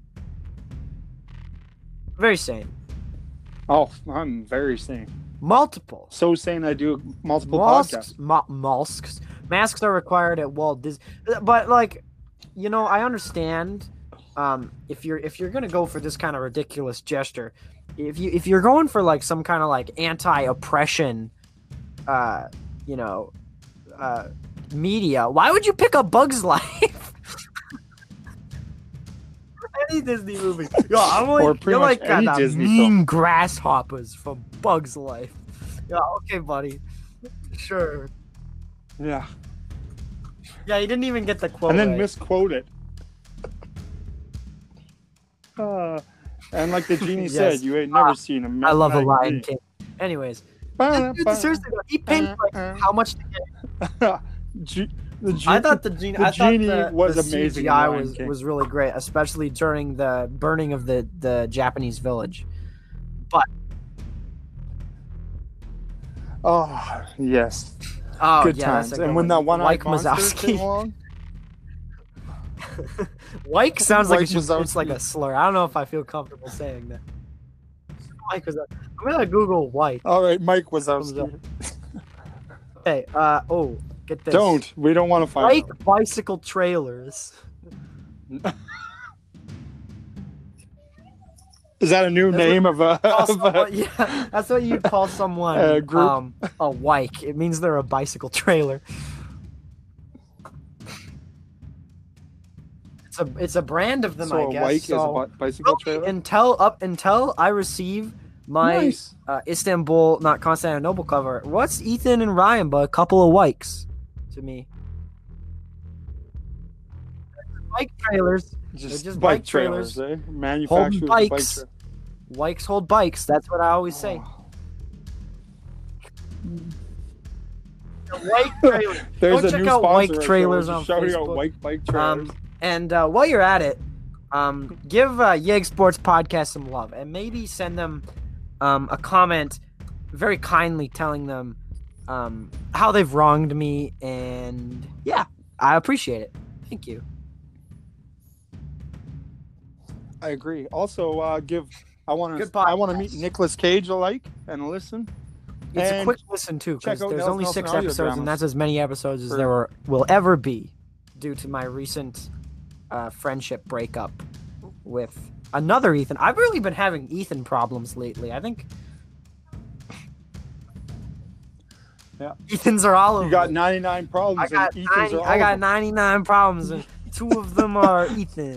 Speaker 2: Very sane.
Speaker 1: Oh, I'm very sane.
Speaker 2: Multiple.
Speaker 1: So sane I do multiple
Speaker 2: Mollusks,
Speaker 1: podcasts.
Speaker 2: mo- mollusks. Masks are required at Walt Disney, but like, you know, I understand. Um, if you're if you're gonna go for this kind of ridiculous gesture, if you if you're going for like some kind of like anti-oppression, uh, you know, uh. media, why would you pick A Bug's Life? Any Disney movie. Yo, I'm like,
Speaker 1: Or pretty
Speaker 2: you're
Speaker 1: much
Speaker 2: like
Speaker 1: any
Speaker 2: got the
Speaker 1: Disney
Speaker 2: mean
Speaker 1: film.
Speaker 2: grasshoppers from Bug's Life. Yeah, okay, buddy. Sure.
Speaker 1: Yeah.
Speaker 2: Yeah, you didn't even get the quote
Speaker 1: And then
Speaker 2: right.
Speaker 1: misquote it. Uh, and like the genie
Speaker 2: Yes.
Speaker 1: said, you ain't never seen a
Speaker 2: I love a
Speaker 1: Lion
Speaker 2: Lion King. Anyways, dude, seriously, though, he paid like how much to get.
Speaker 1: G- the G-
Speaker 2: I thought the genie.
Speaker 1: the
Speaker 2: I thought
Speaker 1: genie
Speaker 2: the,
Speaker 1: was
Speaker 2: the
Speaker 1: amazing
Speaker 2: C
Speaker 1: in
Speaker 2: G I
Speaker 1: Lion
Speaker 2: was
Speaker 1: King.
Speaker 2: was really great, especially during the burning of the the Japanese village.
Speaker 1: Oh yes,
Speaker 2: Oh
Speaker 1: good
Speaker 2: yeah,
Speaker 1: times.
Speaker 2: that's a
Speaker 1: And
Speaker 2: good
Speaker 1: when that
Speaker 2: one
Speaker 1: one-eyed
Speaker 2: Mike
Speaker 1: monster
Speaker 2: Wazowski.
Speaker 1: came along,
Speaker 2: Wyke sounds like
Speaker 1: Mike
Speaker 2: it's, just,
Speaker 1: Wazowski.
Speaker 2: it's like a slur. I don't know if I feel comfortable saying that. Wyke was. I'm gonna Google Wyke.
Speaker 1: All right, Mike
Speaker 2: Comes up.
Speaker 1: Wazowski.
Speaker 2: Hey, uh oh, get this.
Speaker 1: Don't. We don't want to find
Speaker 2: Wyke
Speaker 1: out.
Speaker 2: bicycle trailers.
Speaker 1: Is that a new
Speaker 2: That's
Speaker 1: name of a?
Speaker 2: Call
Speaker 1: Of
Speaker 2: someone-
Speaker 1: a
Speaker 2: yeah, that's what you call someone.
Speaker 1: A group?
Speaker 2: Um, a Wyke. It means they're a bicycle trailer. It's a it's a brand of them,
Speaker 1: so
Speaker 2: I
Speaker 1: a
Speaker 2: guess.
Speaker 1: Wyke is a
Speaker 2: so
Speaker 1: bi- bicycle
Speaker 2: really,
Speaker 1: trailer.
Speaker 2: until up until I receive my
Speaker 1: Nice.
Speaker 2: uh, Istanbul, not Constantinople cover. What's Ethan and Ryan but a couple of Wykes to me? Bike trailers.
Speaker 1: Just,
Speaker 2: just
Speaker 1: bike
Speaker 2: bike
Speaker 1: trailers,
Speaker 2: trailers.
Speaker 1: eh? Manufacturers of bike
Speaker 2: bikes.
Speaker 1: trailers.
Speaker 2: Wykes hold bikes. That's what I always say. The Wyke trailers.
Speaker 1: There's
Speaker 2: Go
Speaker 1: a
Speaker 2: check
Speaker 1: new
Speaker 2: out
Speaker 1: sponsor
Speaker 2: Wyke
Speaker 1: right there.
Speaker 2: trailers
Speaker 1: We're
Speaker 2: on
Speaker 1: just shouting out
Speaker 2: Facebook.
Speaker 1: Wyke bike trailers.
Speaker 2: Um, and uh, while you're at it, um, give uh, Yeg Sports Podcast some love, and maybe send them um, a comment, very kindly telling them um, how they've wronged me, and yeah, I appreciate it. Thank you.
Speaker 1: I agree. Also, uh, give. I want
Speaker 2: Good
Speaker 1: to. I want to
Speaker 2: podcast.
Speaker 1: meet Nicolas Cage alike and listen.
Speaker 2: It's a
Speaker 1: And
Speaker 2: quick listen too,
Speaker 1: check
Speaker 2: because
Speaker 1: out
Speaker 2: there's
Speaker 1: Nels
Speaker 2: only
Speaker 1: Nelson
Speaker 2: six
Speaker 1: audio
Speaker 2: episodes,
Speaker 1: dramas.
Speaker 2: and that's as many episodes as
Speaker 1: For-
Speaker 2: there were, will ever be, due to my recent uh, friendship breakup with another Ethan. I've really been having Ethan problems lately. I think.
Speaker 1: Yeah.
Speaker 2: Ethans are all over.
Speaker 1: You got
Speaker 2: it.
Speaker 1: ninety-nine problems.
Speaker 2: I got
Speaker 1: and Ethan's
Speaker 2: ninety,
Speaker 1: are all
Speaker 2: I got
Speaker 1: of them.
Speaker 2: ninety-nine problems, and two of them are Ethan.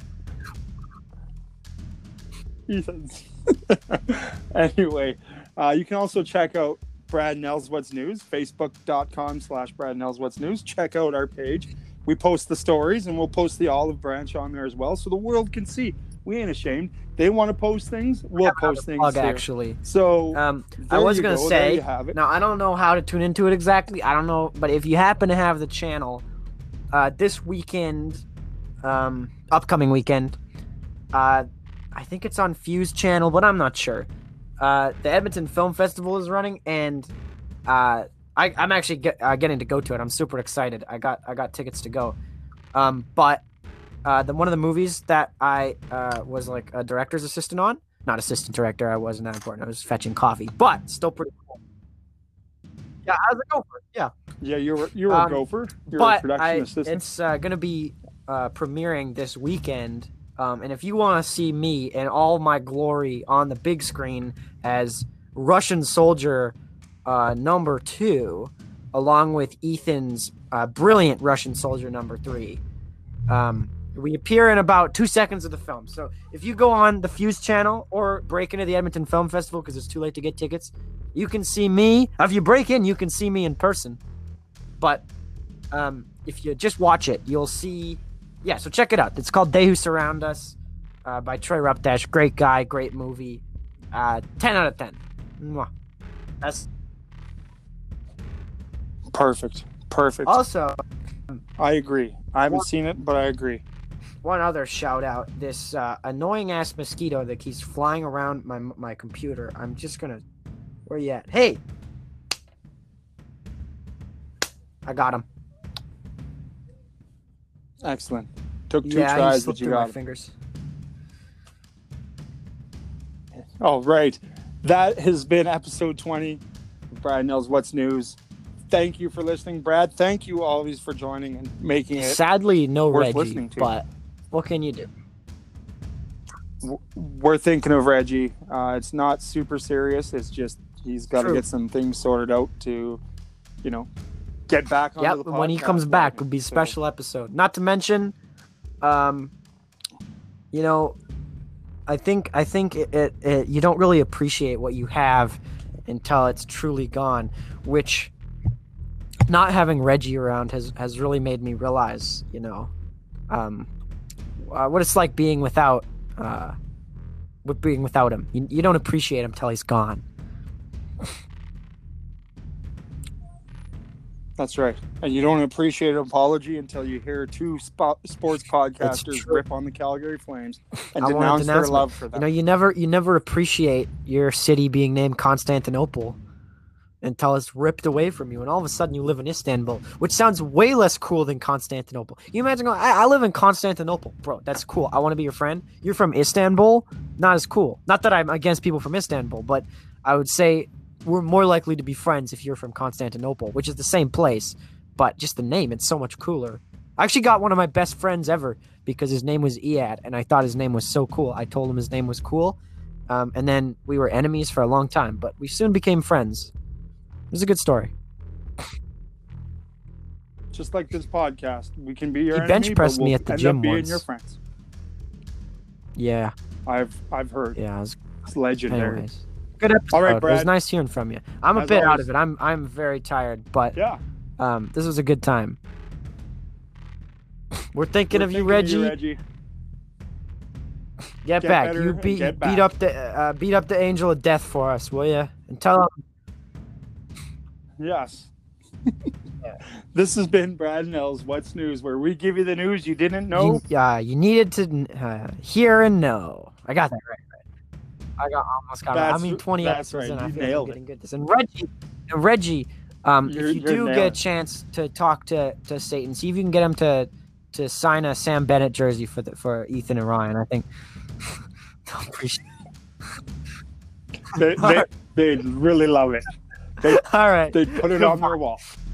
Speaker 1: Ethan's. Anyway, uh, you can also check out Brad Nels What's News, facebook.com slash Brad Nels What's News. Check out our page. We post the stories, and we'll post the olive branch on there as well, so the world can see. We ain't ashamed. They want to post things, we'll post things
Speaker 2: Plug,
Speaker 1: too.
Speaker 2: actually.
Speaker 1: So
Speaker 2: Um,
Speaker 1: there
Speaker 2: I was
Speaker 1: you
Speaker 2: gonna
Speaker 1: go. There
Speaker 2: say.
Speaker 1: you have it.
Speaker 2: Now I don't know how to tune into it exactly. I don't know, but if you happen to have the channel, uh, this weekend, um, upcoming weekend, uh, I think it's on Fuse channel, but I'm not sure. Uh, the Edmonton Film Festival is running, and uh, I, I'm actually get, uh, getting to go to it. I'm super excited. I got I got tickets to go. Um, but uh, the one of the movies that I uh, was like a director's assistant on, not assistant director. I wasn't that important. I was fetching coffee, but still pretty cool. Yeah, I was a gopher. Yeah.
Speaker 1: Yeah, you're you're
Speaker 2: Um,
Speaker 1: a gopher. You're a
Speaker 2: but
Speaker 1: production
Speaker 2: I,
Speaker 1: assistant.
Speaker 2: it's uh, going to be uh, premiering this weekend. Um, and if you want to see me in all my glory on the big screen as Russian soldier uh, number two, along with Ethan's uh, brilliant Russian soldier number three, um, we appear in about two seconds of the film. So if you go on the Fuse channel or break into the Edmonton Film Festival because it's too late to get tickets, you can see me. If you break in, you can see me in person. But um, if you just watch it, you'll see. Yeah, so check it out. It's called They Who Surround Us uh, by Troy Rupdash. Great guy, great movie. Uh, ten out of ten. Mwah. That's
Speaker 1: Perfect. Perfect.
Speaker 2: also
Speaker 1: I agree. I haven't seen it, but I agree.
Speaker 2: one other shout out. This uh, annoying ass mosquito that keeps flying around my my computer. I'm just gonna. Where you at? Hey, I got him.
Speaker 1: Excellent. Took two
Speaker 2: yeah, he
Speaker 1: tries,
Speaker 2: slipped
Speaker 1: but you
Speaker 2: through my
Speaker 1: got it.
Speaker 2: fingers.
Speaker 1: All right. That has been episode twenty of Brad Nels What's News. Thank you for listening, Brad. Thank you always for joining and making it.
Speaker 2: Sadly, no
Speaker 1: worth
Speaker 2: Reggie,
Speaker 1: listening to.
Speaker 2: but what can you do?
Speaker 1: w- We're thinking of Reggie. Uh, it's not super serious. It's just he's got to
Speaker 2: True.
Speaker 1: get some things sorted out to, you know, get back on
Speaker 2: Yep,
Speaker 1: the podcast.
Speaker 2: when he comes back,
Speaker 1: wagon.
Speaker 2: would be a
Speaker 1: So,
Speaker 2: special episode. Not to mention, um, you know, I think I think it, it, it you don't really appreciate what you have until it's truly gone. Which, not having Reggie around has has really made me realize, you know, um, uh, what it's like being without, uh, with being without him. You, you don't appreciate him till he's gone.
Speaker 1: That's right. And you don't appreciate an apology until you hear two spo- sports podcasters
Speaker 2: true.
Speaker 1: rip on the Calgary Flames and
Speaker 2: I want a
Speaker 1: denounce their
Speaker 2: denouncement.
Speaker 1: love for
Speaker 2: You
Speaker 1: them.
Speaker 2: know, you never you never appreciate your city being named Constantinople. until it's ripped away from you, and all of a sudden you live in Istanbul, which sounds way less cool than Constantinople. You imagine going, I, I live in Constantinople, bro. That's cool. I want to be your friend. You're from Istanbul, not as cool. Not that I'm against people from Istanbul, but I would say we're more likely to be friends if you're from Constantinople, which is the same place, but just the name, it's so much cooler. I actually got one of my best friends ever because his name was Iyad, and I thought his name was so cool. I told him his name was cool, um, and then we were enemies for a long time, but we soon became friends. It was a good story.
Speaker 1: Just like this podcast, we can be your
Speaker 2: He
Speaker 1: enemy,
Speaker 2: bench pressed
Speaker 1: but
Speaker 2: me
Speaker 1: we'll
Speaker 2: at the
Speaker 1: end
Speaker 2: gym
Speaker 1: up being
Speaker 2: once.
Speaker 1: your friends.
Speaker 2: Yeah,
Speaker 1: I've I've heard.
Speaker 2: yeah. It was,
Speaker 1: It's legendary.
Speaker 2: anyways, good episode.
Speaker 1: All right,
Speaker 2: It was
Speaker 1: Brad.
Speaker 2: nice hearing from you. I'm a
Speaker 1: As
Speaker 2: bit out
Speaker 1: always.
Speaker 2: of it. I'm I'm very tired, but
Speaker 1: Yeah.
Speaker 2: um, this was a good time. We're thinking
Speaker 1: We're
Speaker 2: of you,
Speaker 1: thinking
Speaker 2: Reggie.
Speaker 1: of you, Reggie.
Speaker 2: Get,
Speaker 1: Get
Speaker 2: back.
Speaker 1: better
Speaker 2: You
Speaker 1: and
Speaker 2: beat
Speaker 1: get back.
Speaker 2: beat up the uh, beat up the angel of death for us, will you? And tell him.
Speaker 1: Yes. This has been Brad and Nels What's News, where we give you the news you didn't know.
Speaker 2: You, uh, you needed to uh, hear and know. I got that right. right. I got almost got it. I
Speaker 1: That's-
Speaker 2: mean, twenty
Speaker 1: that's
Speaker 2: episodes
Speaker 1: right.
Speaker 2: in. I
Speaker 1: You
Speaker 2: feel like I'm
Speaker 1: nailed it.
Speaker 2: getting good at this. And Reggie, and Reggie, um,
Speaker 1: You're-
Speaker 2: if you
Speaker 1: you're
Speaker 2: do get
Speaker 1: nailing
Speaker 2: a
Speaker 1: it.
Speaker 2: chance to talk to, to Satan, see if you can get him to to sign a Sam Bennett jersey for the, for Ethan and Ryan. I think they'll appreciate.
Speaker 1: They, they, they'd really love it.
Speaker 2: All right.
Speaker 1: They'd put it on their wall.